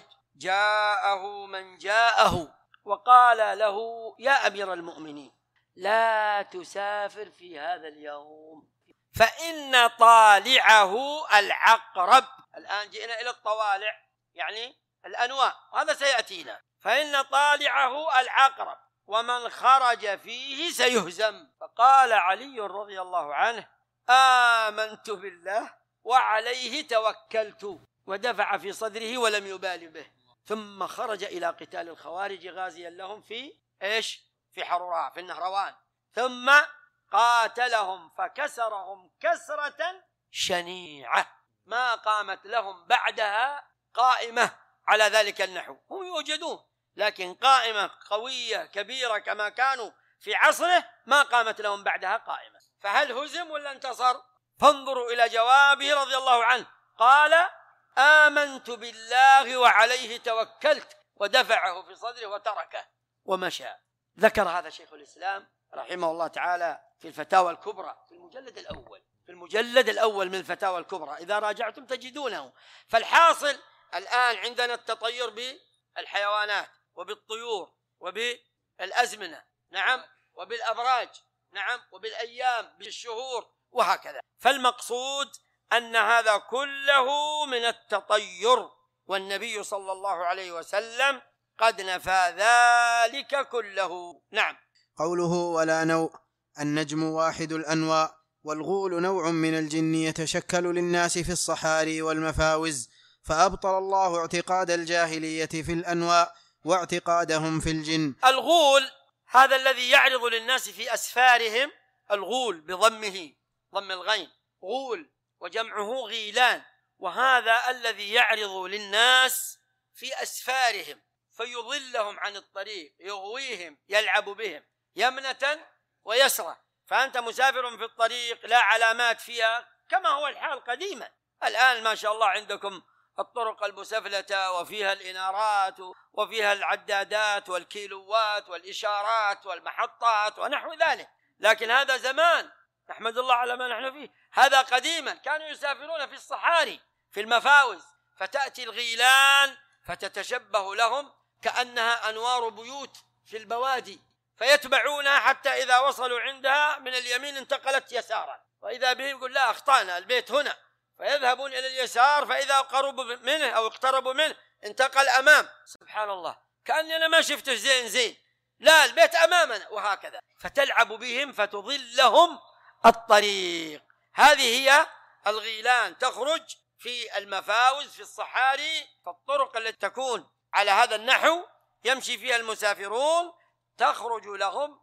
جاءه من جاءه وقال له: يا أمير المؤمنين، لا تسافر في هذا اليوم فإن طالعه العقرب. الآن جئنا إلى الطوالع، يعني الأنواع، هذا سيأتينا. فإن طالعه العقرب ومن خرج فيه سيهزم. فقال علي رضي الله عنه: آمنت بالله وعليه توكلت، ودفع في صدره ولم يبال به، ثم خرج إلى قتال الخوارج غازيا لهم في إيش؟ في حروراء، في النهروان، ثم قاتلهم فكسرهم كسرة شنيعة ما قامت لهم بعدها قائمة على ذلك النحو. هم يوجدون، لكن قائمة قوية كبيرة كما كانوا في عصره ما قامت لهم بعدها قائمة. فهل هزم ولا انتصر؟ فانظروا إلى جوابه رضي الله عنه، قال: آمنت بالله وعليه توكلت، ودفعه في صدره وتركه ومشى. ذكر هذا شيخ الإسلام رحمه الله تعالى في الفتاوى الكبرى في المجلد الأول من الفتاوى الكبرى، إذا راجعتم تجدونه. فالحاصل الآن عندنا التطير بالحيوانات وبالطيور وبالأزمنة، نعم، وبالأبراج، نعم، وبالأيام، بالشهور، وهكذا. فالمقصود أن هذا كله من التطير، والنبي صلى الله عليه وسلم قد نفى ذلك كله. نعم. قوله: ولا نوء، النجم واحد الأنواع، والغول نوع من الجن يتشكل للناس في الصحاري والمفاوز، فأبطل الله اعتقاد الجاهلية في الأنواع واعتقادهم في الجن. الغول هذا الذي يعرض للناس في أسفارهم، الغول بضمه، ضم الغين، غول، وجمعه غيلان، وهذا الذي يعرض للناس في أسفارهم فيضلهم عن الطريق، يغويهم، يلعب بهم يمنة ويسرة. فأنت مسافر في الطريق لا علامات فيها كما هو الحال قديما. الآن ما شاء الله عندكم الطرق المسفلتة وفيها الإنارات وفيها العدادات والكيلوات والإشارات والمحطات ونحو ذلك، لكن هذا زمان، نحمد الله على ما نحن فيه. هذا قديما كانوا يسافرون في الصحاري في المفاوز، فتأتي الغيلان فتتشبه لهم كأنها أنوار بيوت في البوادي، فيتبعونها حتى إذا وصلوا عندها من اليمين انتقلت يسارا، وإذا بهم يقول: لا، أخطأنا، البيت هنا، فيذهبون إلى اليسار، فإذا قربوا منه أو اقتربوا منه انتقل أمام. سبحان الله، كأننا ما شفته زين، لا، البيت أمامنا، وهكذا. فتلعب بهم فتضلهم الطريق. هذه هي الغيلان، تخرج في المفاوز في الصحاري، فالطرق التي تكون على هذا النحو يمشي فيها المسافرون تخرج لهم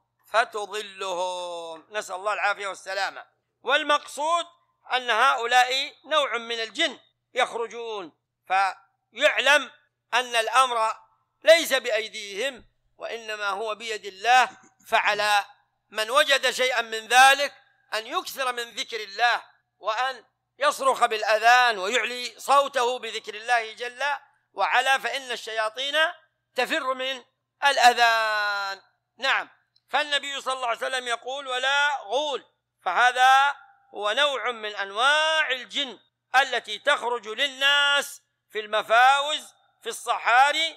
فتضلهم، نسأل الله العافية والسلامة. والمقصود أن هؤلاء نوع من الجن يخرجون، فيعلم أن الأمر ليس بأيديهم وإنما هو بيد الله. فعلى من وجد شيئا من ذلك أن يكثر من ذكر الله، وأن يصرخ بالأذان ويعلي صوته بذكر الله جل وعلا، فإن الشياطين تفر من الأذان. نعم. فالنبي صلى الله عليه وسلم يقول: ولا غول، فهذا هو نوع من أنواع الجن التي تخرج للناس في المفاوز في الصحاري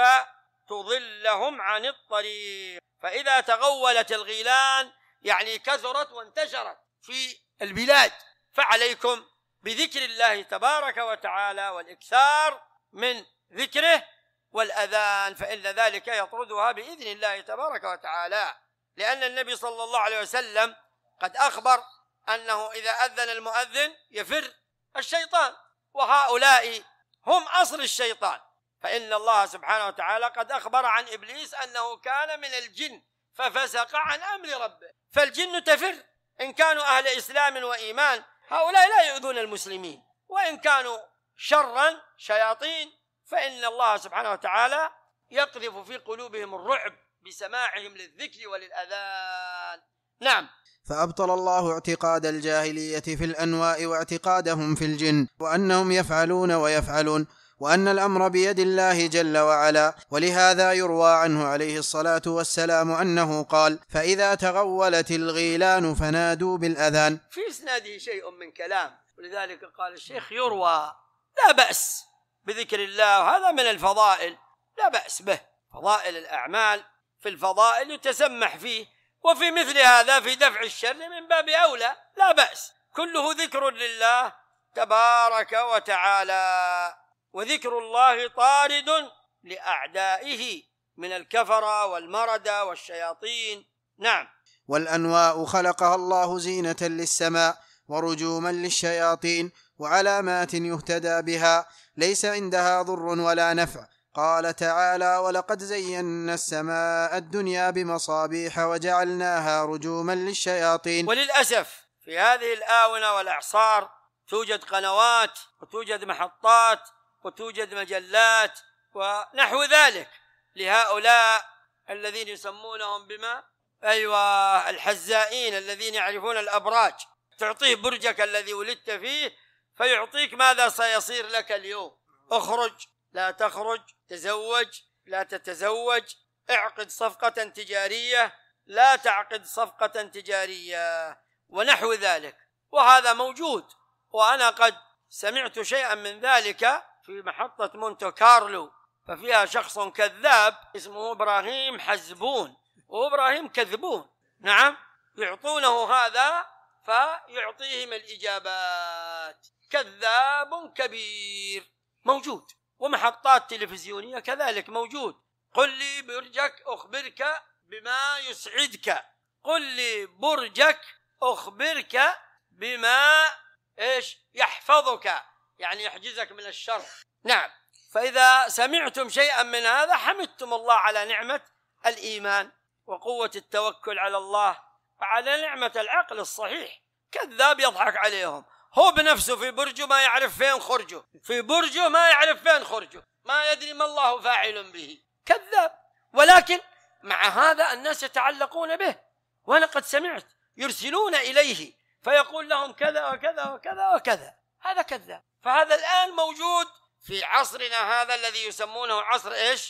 فتضلهم عن الطريق. فإذا تغولت الغيلان يعني كثرت وانتشرت في البلاد، فعليكم بذكر الله تبارك وتعالى والإكثار من ذكره والأذان، فإن ذلك يطردها بإذن الله تبارك وتعالى. لأن النبي صلى الله عليه وسلم قد أخبر أنه إذا أذن المؤذن يفر الشيطان، وهؤلاء هم أصل الشيطان. فإن الله سبحانه وتعالى قد أخبر عن إبليس أنه كان من الجن ففسق عن أمر ربه، فالجن تفر. إن كانوا أهل إسلام وإيمان هؤلاء لا يؤذون المسلمين، وإن كانوا شرا شياطين فإن الله سبحانه وتعالى يقذف في قلوبهم الرعب بسماعهم للذكر وللأذان. نعم. فأبطل الله اعتقاد الجاهلية في الأنواع واعتقادهم في الجن، وأنهم يفعلون ويفعلون، وأن الأمر بيد الله جل وعلا. ولهذا يروى عنه عليه الصلاة والسلام أنه قال: فإذا تغولت الغيلان فنادوا بالأذان. في إسناده شيء من كلام ولذلك قال الشيخ يروى لا بأس بذكر الله، وهذا من الفضائل لا بأس به، فضائل الأعمال في الفضائل يتسمح فيه، وفي مثل هذا في دفع الشر من باب أولى لا بأس، كله ذكر لله تبارك وتعالى. وذكر الله طارد لأعدائه من الكفرة والمردة والشياطين. نعم. والأنواء خلقها الله زينة للسماء ورجوما للشياطين وعلامات يهتدى بها، ليس عندها ضر ولا نفع. قال تعالى: ولقد زينا السماء الدنيا بمصابيح وجعلناها رجوما للشياطين. وللأسف في هذه الآونة والأعصار توجد قنوات وتوجد محطات وتوجد مجلات ونحو ذلك لهؤلاء الذين يسمونهم بما الحزائين الذين يعرفون الأبراج، تعطيه برجك الذي ولدت فيه فيعطيك ماذا سيصير لك اليوم، اخرج لا تخرج، تزوج لا تتزوج، اعقد صفقة تجارية لا تعقد صفقة تجارية ونحو ذلك. وهذا موجود، وأنا قد سمعت شيئا من ذلك في محطة مونte كارلو، ففيها شخص كذاب اسمه إبراهيم حزبون وإبراهيم كذبون، نعم، يعطونه هذا فيعطيهم الإجابات، كذاب كبير موجود. ومحطات تلفزيونية كذلك موجود، قل لي برجك أخبرك بما يسعدك، قل لي برجك أخبرك بما يحفظك، يعني يحجزك من الشر. نعم. فإذا سمعتم شيئا من هذا حمدتم الله على نعمة الإيمان وقوة التوكل على الله وعلى نعمة العقل الصحيح. كذاب يضحك عليهم، هو بنفسه في برجه ما يعرف فين خرجه، في برجه ما يعرف فين خرجه، ما يدري ما الله فاعل به، كذاب. ولكن مع هذا الناس يتعلقون به، وأنا قد سمعت يرسلون إليه فيقول لهم كذا وكذا وكذا وكذا، هذا كذاب. فهذا الآن موجود في عصرنا هذا الذي يسمونه عصر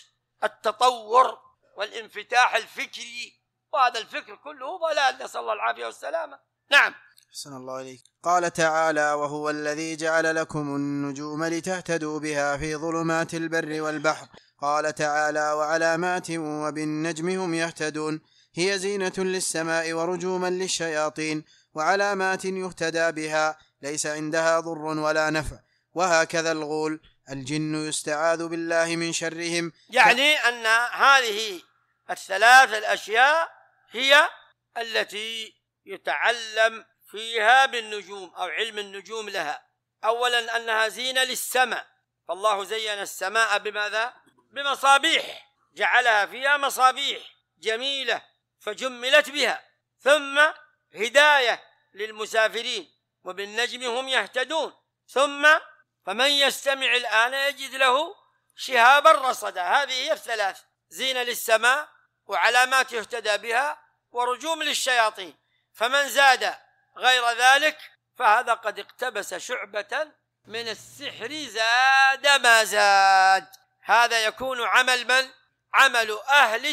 التطور والانفتاح الفكري، وهذا الفكر كله ضلال، نسأل الله العافية والسلامة. نعم. أحسن الله إليك. قال تعالى: وهو الذي جعل لكم النجوم لتهتدوا بها في ظلمات البر والبحر. قال تعالى: وعلامات وبالنجم هم يهتدون. هي زينة للسماء ورجوما للشياطين وعلامات يهتدى بها، ليس عندها ضر ولا نفع. وهكذا الغول الجن يستعاذ بالله من شرهم. يعني أن هذه الثلاث الأشياء هي التي يتعلم فيها بالنجوم أو علم النجوم لها. أولا أنها زينة للسماء، فالله زين السماء بماذا؟ بمصابيح، جعلها فيها مصابيح جميلة فجملت بها. ثم هداية للمسافرين، وبالنجم هم يهتدون. ثم فمن يستمع الآن يجد له شهابا رصدا. هذه هي الثلاث: زينة للسماء وعلامات يهتدى بها ورجوم للشياطين. فمن زاد غير ذلك فهذا قد اقتبس شعبة من السحر زاد ما زاد. هذا يكون عمل من؟ عمل أهل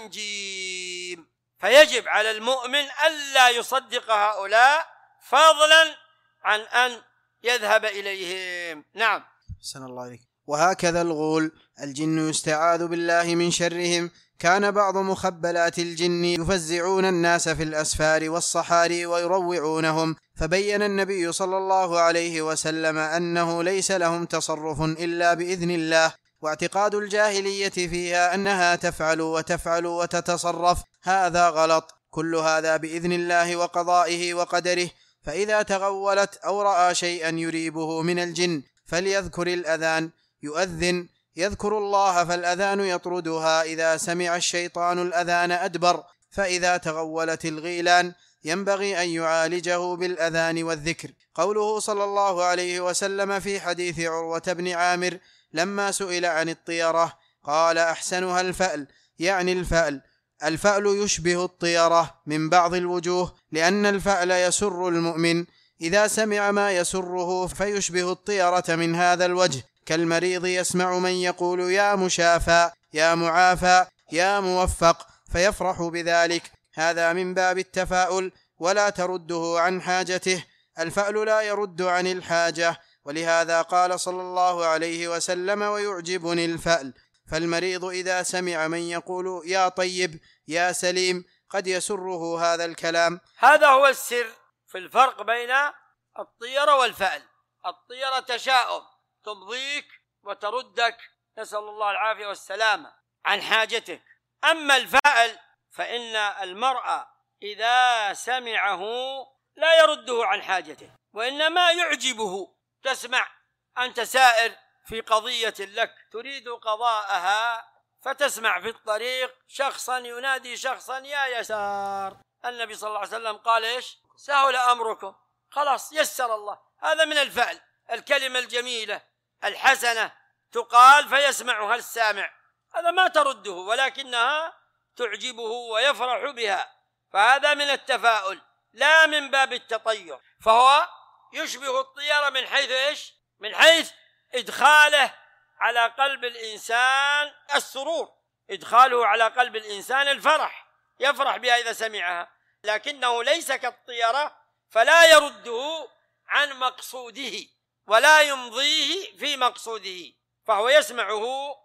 التنجيم. فيجب على المؤمن ألا يصدق هؤلاء فضلا عن أن يذهب إليهم. نعم. أحسن الله عليك. وهكذا الغول الجن يستعاذ بالله من شرهم. كان بعض مخبلات الجن يفزعون الناس في الأسفار والصحاري ويروعونهم، فبين النبي صلى الله عليه وسلم أنه ليس لهم تصرف إلا بإذن الله، واعتقاد الجاهلية فيها أنها تفعل وتفعل وتتصرف هذا غلط. كل هذا بإذن الله وقضائه وقدره. فإذا تغولت أو رأى شيئا يريبه من الجن فليذكر الأذان، يؤذن يذكر الله فالأذان يطردها. إذا سمع الشيطان الأذان أدبر. فإذا تغولت الغيلان ينبغي أن يعالجه بالأذان والذكر. قوله صلى الله عليه وسلم في حديث عروة بن عامر لما سئل عن الطيرة قال: أحسنها الفأل، يعني الفأل. الفأل يشبه الطيرة من بعض الوجوه، لأن الفأل يسر المؤمن إذا سمع ما يسره، فيشبه الطيرة من هذا الوجه، كالمريض يسمع من يقول يا مشافى، يا معافى، يا موفق، فيفرح بذلك. هذا من باب التفاؤل ولا ترده عن حاجته. الفأل لا يرد عن الحاجة، ولهذا قال صلى الله عليه وسلم: ويعجبني الفأل. فالمريض إذا سمع من يقول يا طيب يا سليم قد يسره هذا الكلام. هذا هو السر في الفرق بين الطيرة والفأل. الطيرة تشاؤم تمضيك وتردك، نسأل الله العافية والسلامة، عن حاجتك. أما الفأل فإن المرء إذا سمعه لا يرده عن حاجته، وإنما يعجبه. تسمع أنت سائر في قضية لك تريد قضاءها، فتسمع في الطريق شخصا ينادي شخصا يا يسار. النبي صلى الله عليه وسلم قال إيش؟ سهل أمركم، خلاص يسر الله. هذا من الفأل، الكلمة الجميلة الحسنة تقال فيسمعها السامع، هذا ما ترده ولكنها تعجبه ويفرح بها، فهذا من التفاؤل لا من باب التطير. فهو يشبه الطيرة من حيث إيش؟ من حيث إدخاله على قلب الإنسان السرور، إدخاله على قلب الإنسان الفرح، يفرح بها إذا سمعها، لكنه ليس كالطيرة فلا يرده عن مقصوده ولا يمضيه في مقصوده، فهو يسمعه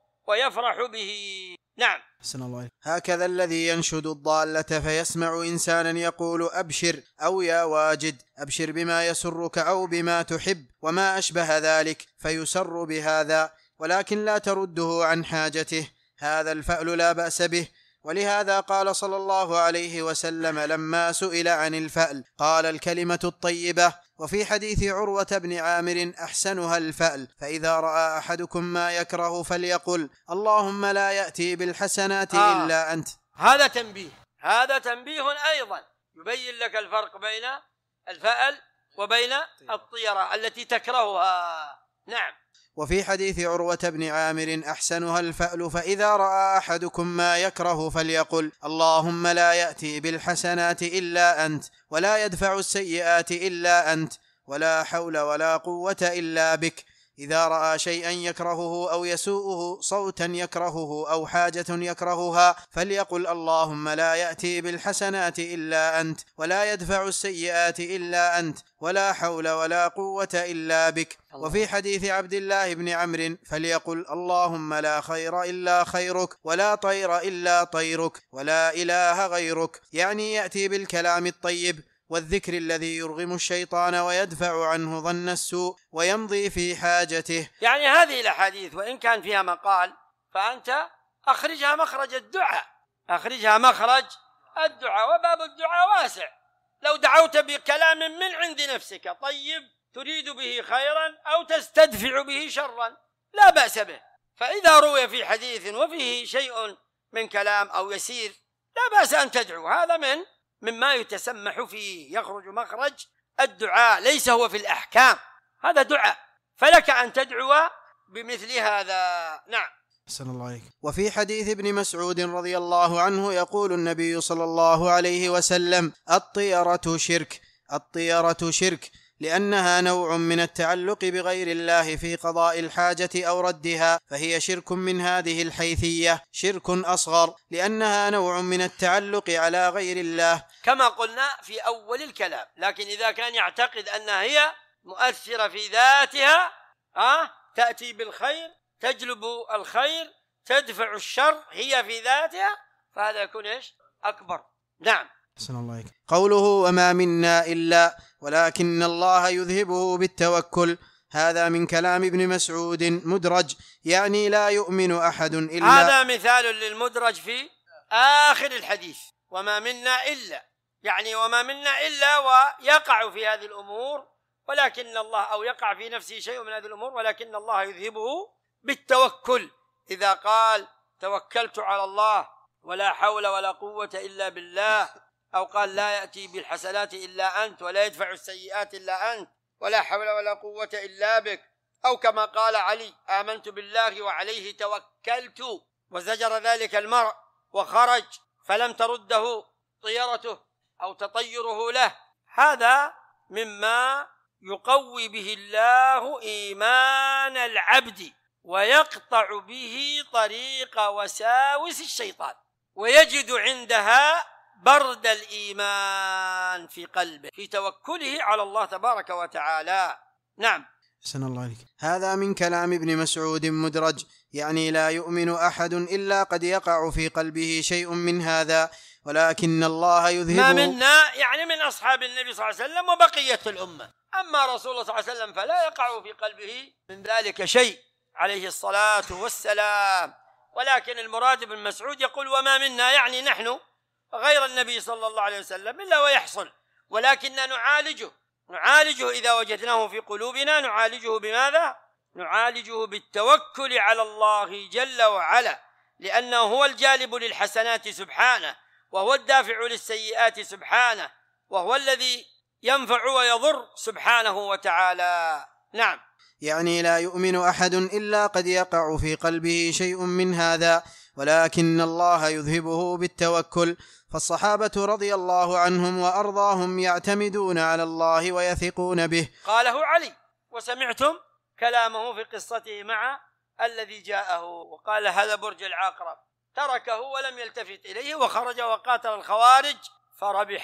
ويفرح به. نعم. حسن الله. هكذا الذي ينشد الضالة فيسمع إنسانا يقول أبشر أو يا واجد، أبشر بما يسرك أو بما تحب وما أشبه ذلك، فيسر بهذا ولكن لا ترده عن حاجته، هذا الفأل لا بأس به. ولهذا قال صلى الله عليه وسلم لما سئل عن الفأل قال الكلمة الطيبة. وفي حديث عروة بن عامر أحسنها الفأل، فإذا رأى أحدكم ما يكره فليقل اللهم لا يأتي بالحسنات إلا أنت. هذا تنبيه، هذا تنبيه أيضا يبين لك الفرق بين الفأل وبين الطيرة التي تكرهها. نعم. وفي حديث عروة بن عامر أحسنها الفأل، فإذا رأى أحدكم ما يكره فليقل اللهم لا يأتي بالحسنات إلا أنت ولا يدفع السيئات إلا أنت ولا حول ولا قوة إلا بك. إذا رأى شيئا يكرهه أو يسوءه، صوتا يكرهه أو حاجة يكرهها، فليقل اللهم لا يأتي بالحسنات إلا أنت ولا يدفع السيئات إلا أنت ولا حول ولا قوة إلا بك. وفي حديث عبد الله بن عمرو فليقل اللهم لا خير إلا خيرك ولا طير إلا طيرك ولا إله غيرك، يعني يأتي بالكلام الطيب والذكر الذي يرغم الشيطان ويدفع عنه ظن السوء ويمضي في حاجته. يعني هذه الأحاديث وإن كان فيها مقال فأنت أخرجها مخرج الدعاء، أخرجها مخرج الدعاء، وباب الدعاء واسع. لو دعوت بكلام من عند نفسك طيب تريد به خيرا أو تستدفع به شرا لا بأس به، فإذا روي في حديث وفيه شيء من كلام أو يسير لا بأس أن تدعو، هذا مما يتسمح فيه، يخرج مخرج الدعاء، ليس هو في الأحكام، هذا دعاء، فلك أن تدعو بمثل هذا. نعم. أحسن الله عليك. وفي حديث ابن مسعود رضي الله عنه يقول النبي صلى الله عليه وسلم الطيرة شرك، الطيرة شرك لأنها نوع من التعلق بغير الله في قضاء الحاجة أو ردها، فهي شرك من هذه الحيثية، شرك أصغر لأنها نوع من التعلق على غير الله كما قلنا في أول الكلام. لكن إذا كان يعتقد أنها هي مؤثرة في ذاتها، تأتي بالخير، تجلب الخير، تدفع الشر، هي في ذاتها، فهذا يكون إيش؟ أكبر. نعم. أحسن الله عليك. قوله وما منا إلا ولكن الله يذهبه بالتوكل، هذا من كلام ابن مسعود مدرج، يعني لا يؤمن أحد إلا. هذا مثال للمدرج في آخر الحديث، وما منا إلا، يعني وما منا إلا ويقع في هذه الأمور، ولكن الله، أو يقع في نفسه شيء من هذه الأمور ولكن الله يذهبه بالتوكل. إذا قال توكلت على الله ولا حول ولا قوة إلا بالله، أو قال لا يأتي بالحسنات إلا أنت ولا يدفع السيئات إلا أنت ولا حول ولا قوة إلا بك، أو كما قال علي آمنت بالله وعليه توكلت، وزجر ذلك المرء وخرج فلم ترده طيرته أو تطيره له، هذا مما يقوي به الله إيمان العبد ويقطع به طريق وساوس الشيطان، ويجد عندها برد الإيمان في قلبه في توكله على الله تبارك وتعالى. نعم. أحسن الله عليك. هذا من كلام ابن مسعود مدرج، يعني لا يؤمن أحد إلا قد يقع في قلبه شيء من هذا، ولكن الله يذهبه. ما منا يعني من أصحاب النبي صلى الله عليه وسلم وبقية الأمة، أما رسول الله صلى الله عليه وسلم فلا يقع في قلبه من ذلك شيء عليه الصلاة والسلام. ولكن المراد بن مسعود يقول وما منا، يعني نحن غير النبي صلى الله عليه وسلم إلا ويحصل، ولكننا نعالجه إذا وجدناه في قلوبنا. نعالجه بماذا؟ نعالجه بالتوكل على الله جل وعلا، لأنه هو الجالب للحسنات سبحانه، وهو الدافع للسيئات سبحانه، وهو الذي ينفع ويضر سبحانه وتعالى. نعم. يعني لا يؤمن أحد إلا قد يقع في قلبه شيء من هذا، ولكن الله يذهبه بالتوكل. فالصحابة رضي الله عنهم وأرضاهم يعتمدون على الله ويثقون به. قاله علي، وسمعتم كلامه في قصته مع الذي جاءه وقال هذا برج العقرب، تركه ولم يلتفت إليه وخرج وقاتل الخوارج فربح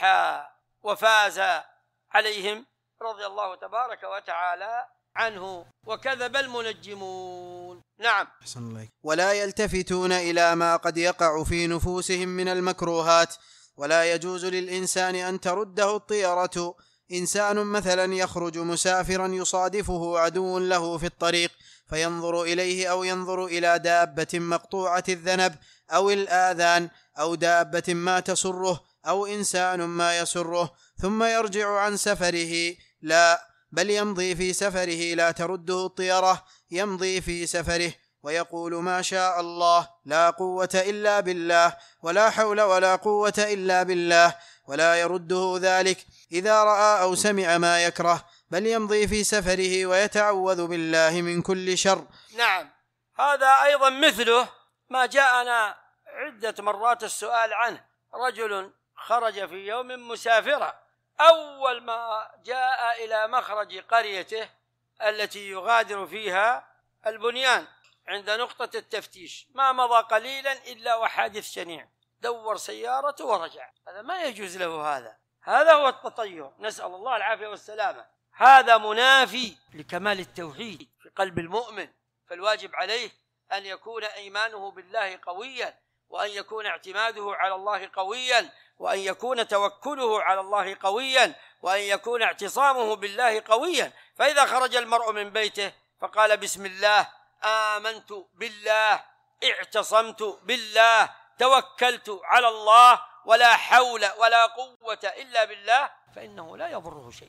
وفاز عليهم رضي الله تبارك وتعالى عنه، وكذب المنجمون. نعم. ولا يلتفتون إلى ما قد يقع في نفوسهم من المكروهات. ولا يجوز للإنسان أن ترده الطيرة. إنسان مثلا يخرج مسافرا يصادفه عدو له في الطريق، فينظر إليه أو ينظر إلى دابة مقطوعة الذنب أو الآذان أو دابة ما تسره أو إنسان ما يسره، ثم يرجع عن سفره. لا، بل يمضي في سفره، لا ترده الطيرة، يمضي في سفره ويقول ما شاء الله، لا قوة إلا بالله، ولا حول ولا قوة إلا بالله، ولا يرده ذلك إذا رأى أو سمع ما يكره، بل يمضي في سفره ويتعوذ بالله من كل شر. نعم. هذا أيضا مثله ما جاءنا عدة مرات السؤال عنه. رجل خرج في يوم مسافرا، أول ما جاء إلى مخرج قريته التي يغادر فيها البنيان عند نقطة التفتيش، ما مضى قليلا إلا وحادث شنيع، دور سيارته ورجع. هذا ما يجوز له، هذا هو التطير، نسأل الله العافية والسلامة. هذا منافي لكمال التوحيد في قلب المؤمن، فالواجب عليه أن يكون إيمانه بالله قويا، وأن يكون اعتماده على الله قويا، وأن يكون توكله على الله قويا، وأن يكون اعتصامه بالله قويا. فإذا خرج المرء من بيته فقال بسم الله، آمنت بالله، اعتصمت بالله، توكلت على الله، ولا حول ولا قوة إلا بالله، فإنه لا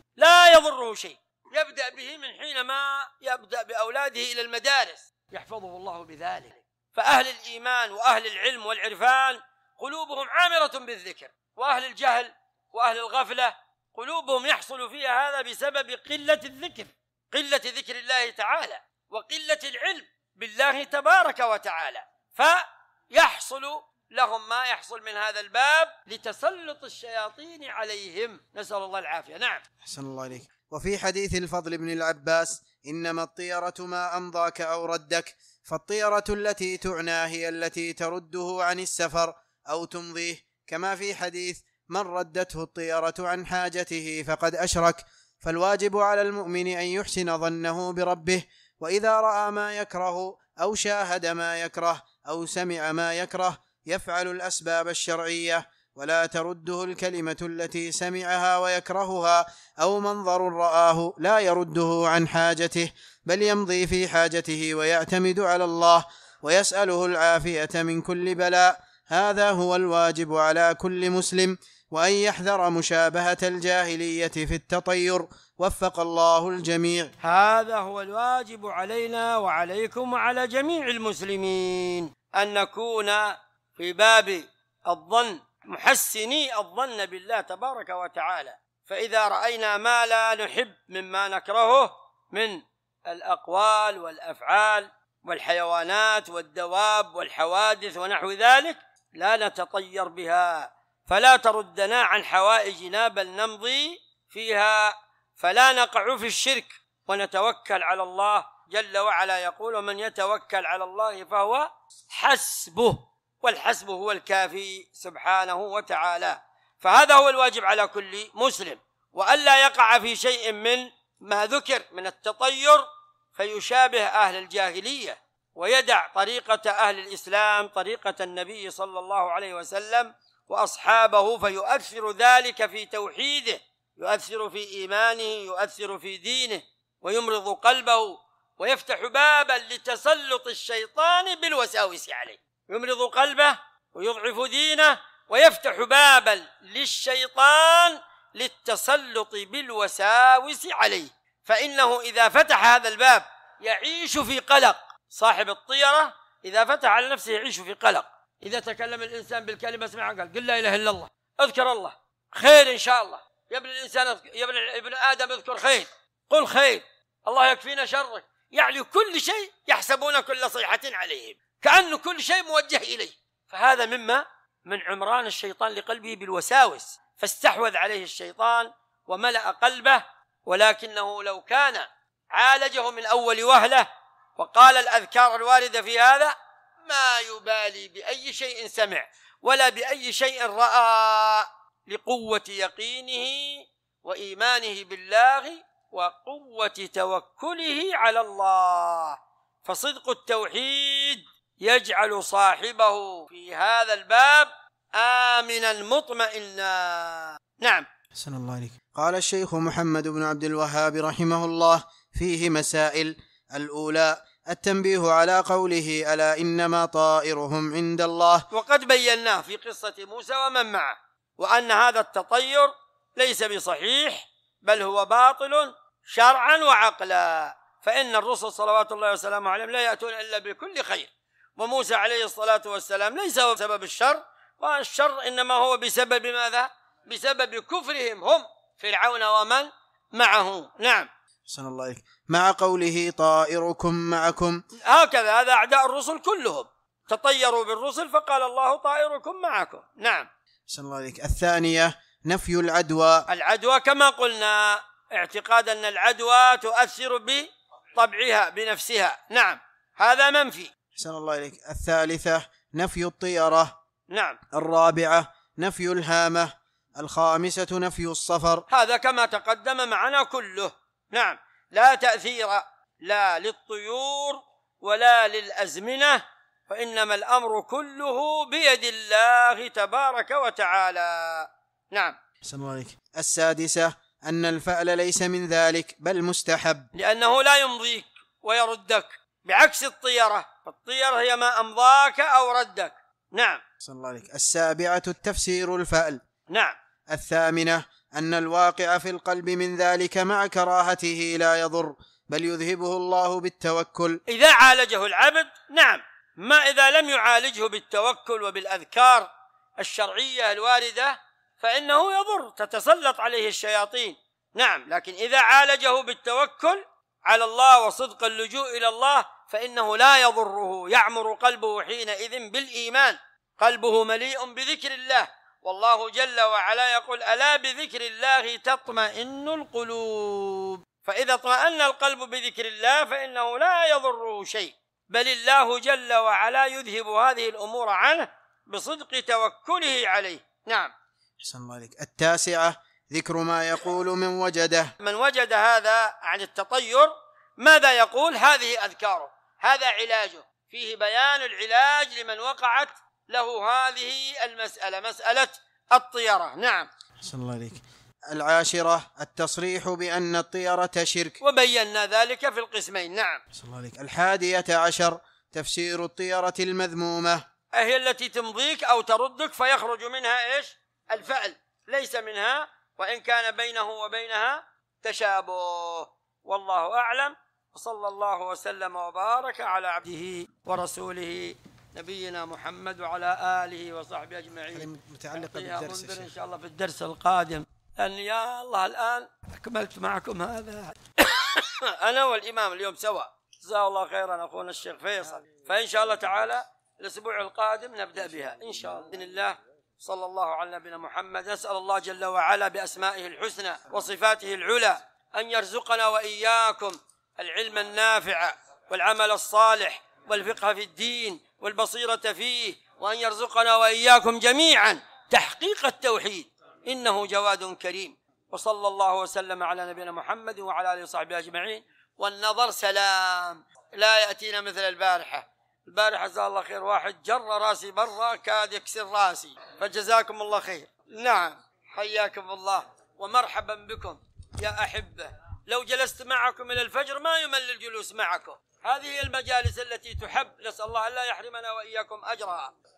يضره شيء. يبدأ به من حينما يبدأ بأولاده إلى المدارس، يحفظه الله بذلك. فأهل الإيمان وأهل العلم والعرفان قلوبهم عامرة بالذكر، وأهل الجهل وأهل الغفلة قلوبهم يحصل فيها هذا بسبب قلة الذكر، قلة ذكر الله تعالى، وقلة العلم بالله تبارك وتعالى، فيحصل لهم ما يحصل من هذا الباب لتسلط الشياطين عليهم، نسأل الله العافية. نعم. أحسن الله عليك. وفي حديث الفضل بن العباس إنما الطيرة ما أمضاك أو ردك، فالطيرة التي تعنى هي التي ترده عن السفر أو تمضيه، كما في حديث من ردته الطيرة عن حاجته فقد أشرك. فالواجب على المؤمن أن يحسن ظنه بربه، وإذا رأى ما يكره أو شاهد ما يكره أو سمع ما يكره يفعل الأسباب الشرعية، ولا ترده الكلمة التي سمعها ويكرهها أو منظر رآه لا يرده عن حاجته، بل يمضي في حاجته ويعتمد على الله ويسأله العافية من كل بلاء. هذا هو الواجب على كل مسلم، وأن يحذر مشابهة الجاهلية في التطير. وفق الله الجميع. هذا هو الواجب علينا وعليكم وعلى جميع المسلمين، أن نكون في باب الظن محسني الظن بالله تبارك وتعالى. فإذا رأينا ما لا نحب مما نكرهه من الأقوال والأفعال والحيوانات والدواب والحوادث ونحو ذلك لا نتطير بها، فلا تردنا عن حوائجنا، بل نمضي فيها، فلا نقع في الشرك ونتوكل على الله جل وعلا. يقول من يتوكل على الله فهو حسبه، والحسب هو الكافي سبحانه وتعالى. فهذا هو الواجب على كل مسلم، وألا يقع في شيء من ما ذكر من التطير فيشابه أهل الجاهلية ويدع طريقة أهل الإسلام، طريقة النبي صلى الله عليه وسلم وأصحابه، فيؤثر ذلك في توحيده، يؤثر في إيمانه، يؤثر في دينه، ويمرض قلبه، ويفتح بابا لتسلط الشيطان بالوساوس عليه، يمرض قلبه ويضعف دينه، ويفتح بابا للشيطان للتسلط بالوساوس عليه، فإنه إذا فتح هذا الباب يعيش في قلق. صاحب الطيرة إذا فتح على نفسه يعيش في قلق. إذا تكلم الإنسان بالكلمة اسمعها قال لا إله إلا الله، اذكر الله، خير إن شاء الله، يا ابن الإنسان يا ابن آدم اذكر خير، قل خير، الله يكفينا شرك. يعني كل شيء يحسبون كل صيحة عليهم، كأن كل شيء موجه إليه. فهذا من عمران الشيطان لقلبه بالوساوس، فاستحوذ عليه الشيطان وملأ قلبه. ولكنه لو كان عالجه من أول وهلة وقال الأذكار الواردة في هذا ما يبالي بأي شيء سمع ولا بأي شيء رأى، لقوة يقينه وإيمانه بالله وقوة توكله على الله. فصدق التوحيد يجعل صاحبه في هذا الباب آمنا مطمئنا. نعم. أحسن الله عليك. قال الشيخ محمد بن عبد الوهاب رحمه الله فيه مسائل. الأولى التنبيه على قوله ألا إنما طائرهم عند الله، وقد بيناه في قصة موسى ومن معه، وأن هذا التطير ليس بصحيح بل هو باطل شرعا وعقلا، فإن الرسل صلوات الله وسلامه عليهم لا يأتون إلا بكل خير، وموسى عليه الصلاة والسلام ليس هو بسبب الشر، والشر إنما هو بسبب ماذا؟ بسبب كفرهم هم فرعون ومن معه. نعم. أحسن الله عليك. مع قوله طائركم معكم، هكذا هذا أعداء الرسل كلهم تطيروا بالرسل فقال الله طائركم معكم. نعم. أحسن الله عليك. الثانية نفي العدوى. العدوى كما قلنا اعتقاد أن العدوى تؤثر بطبعها بنفسها. نعم، هذا منفي. أحسن الله عليك. الثالثة نفي الطيرة. نعم. الرابعة نفي الهامة. الخامسة نفي الصفر. هذا كما تقدم معنا كله. نعم، لا تأثير لا للطيور ولا للأزمنة، وإنما الأمر كله بيد الله تبارك وتعالى. نعم. أحسن الله عليك. السادسة أن الفعل ليس من ذلك بل مستحب، لأنه لا يمضيك ويردك، بعكس الطيرة، الطيرة هي ما أمضاك أو ردك. نعم. أحسن الله عليك. السابعة التفسير الفعل. نعم. الثامنة أن الواقع في القلب من ذلك مع كراهته لا يضر بل يذهبه الله بالتوكل إذا عالجه العبد. نعم، ما إذا لم يعالجه بالتوكل وبالأذكار الشرعية الواردة فإنه يضر، تتسلط عليه الشياطين. نعم، لكن إذا عالجه بالتوكل على الله وصدق اللجوء إلى الله فإنه لا يضره، يعمر قلبه حينئذ بالإيمان، قلبه مليء بذكر الله، والله جل وعلا يقول ألا بذكر الله تطمئن القلوب. فإذا اطمأن القلب بذكر الله فإنه لا يضره شيء، بل الله جل وعلا يذهب هذه الأمور عنه بصدق توكله عليه. نعم. أحسن الله عليك. التاسعة ذكر ما يقول من وجده. من وجد هذا عن التطير ماذا يقول؟ هذه أذكاره، هذا علاجه، فيه بيان العلاج لمن وقعت له هذه المسألة، مسألة الطيرة. نعم. أحسن الله عليك. العاشرة التصريح بأن الطيرة شرك، وبينا ذلك في القسمين. نعم. أحسن الله عليك. الحادية عشر تفسير الطيرة المذمومة، هي التي تمضيك أو تردك فيخرج منها إيش؟ الفعل، ليس منها وإن كان بينه وبينها تشابه. والله أعلم، وصلى الله وسلم وبارك على عبده ورسوله نبينا محمد وعلى آله وصحبه أجمعين. متعلقة بالدرس إن شاء الله في الدرس القادم، لأن يا الله الآن أكملت معكم هذا أنا والإمام اليوم سوا، جزاه الله خيرا أخونا الشيخ فيصل. فإن شاء الله تعالى الأسبوع القادم نبدأ بها إن شاء الله بإذن الله. صلى الله على نبينا محمد. نسأل الله جل وعلا بأسمائه الحسنى وصفاته العلى أن يرزقنا وإياكم العلم النافع والعمل الصالح والفقه في الدين والبصيرة فيه، وأن يرزقنا وإياكم جميعا تحقيق التوحيد إنه جواد كريم. وصلى الله وسلم على نبينا محمد وعلى آله وصحبه أجمعين. والنظر سلام، لا يأتينا مثل البارحة. جزاه الله خير، واحد جر راسي برا كاد يكسر راسي، فجزاكم الله خير. نعم، حياكم الله ومرحبا بكم يا أحبة. لو جلست معكم إلى الفجر ما يمل الجلوس معكم. هذه المجالس التي تحب، نسأل الله أن لا يحرمنا وإياكم أجرها.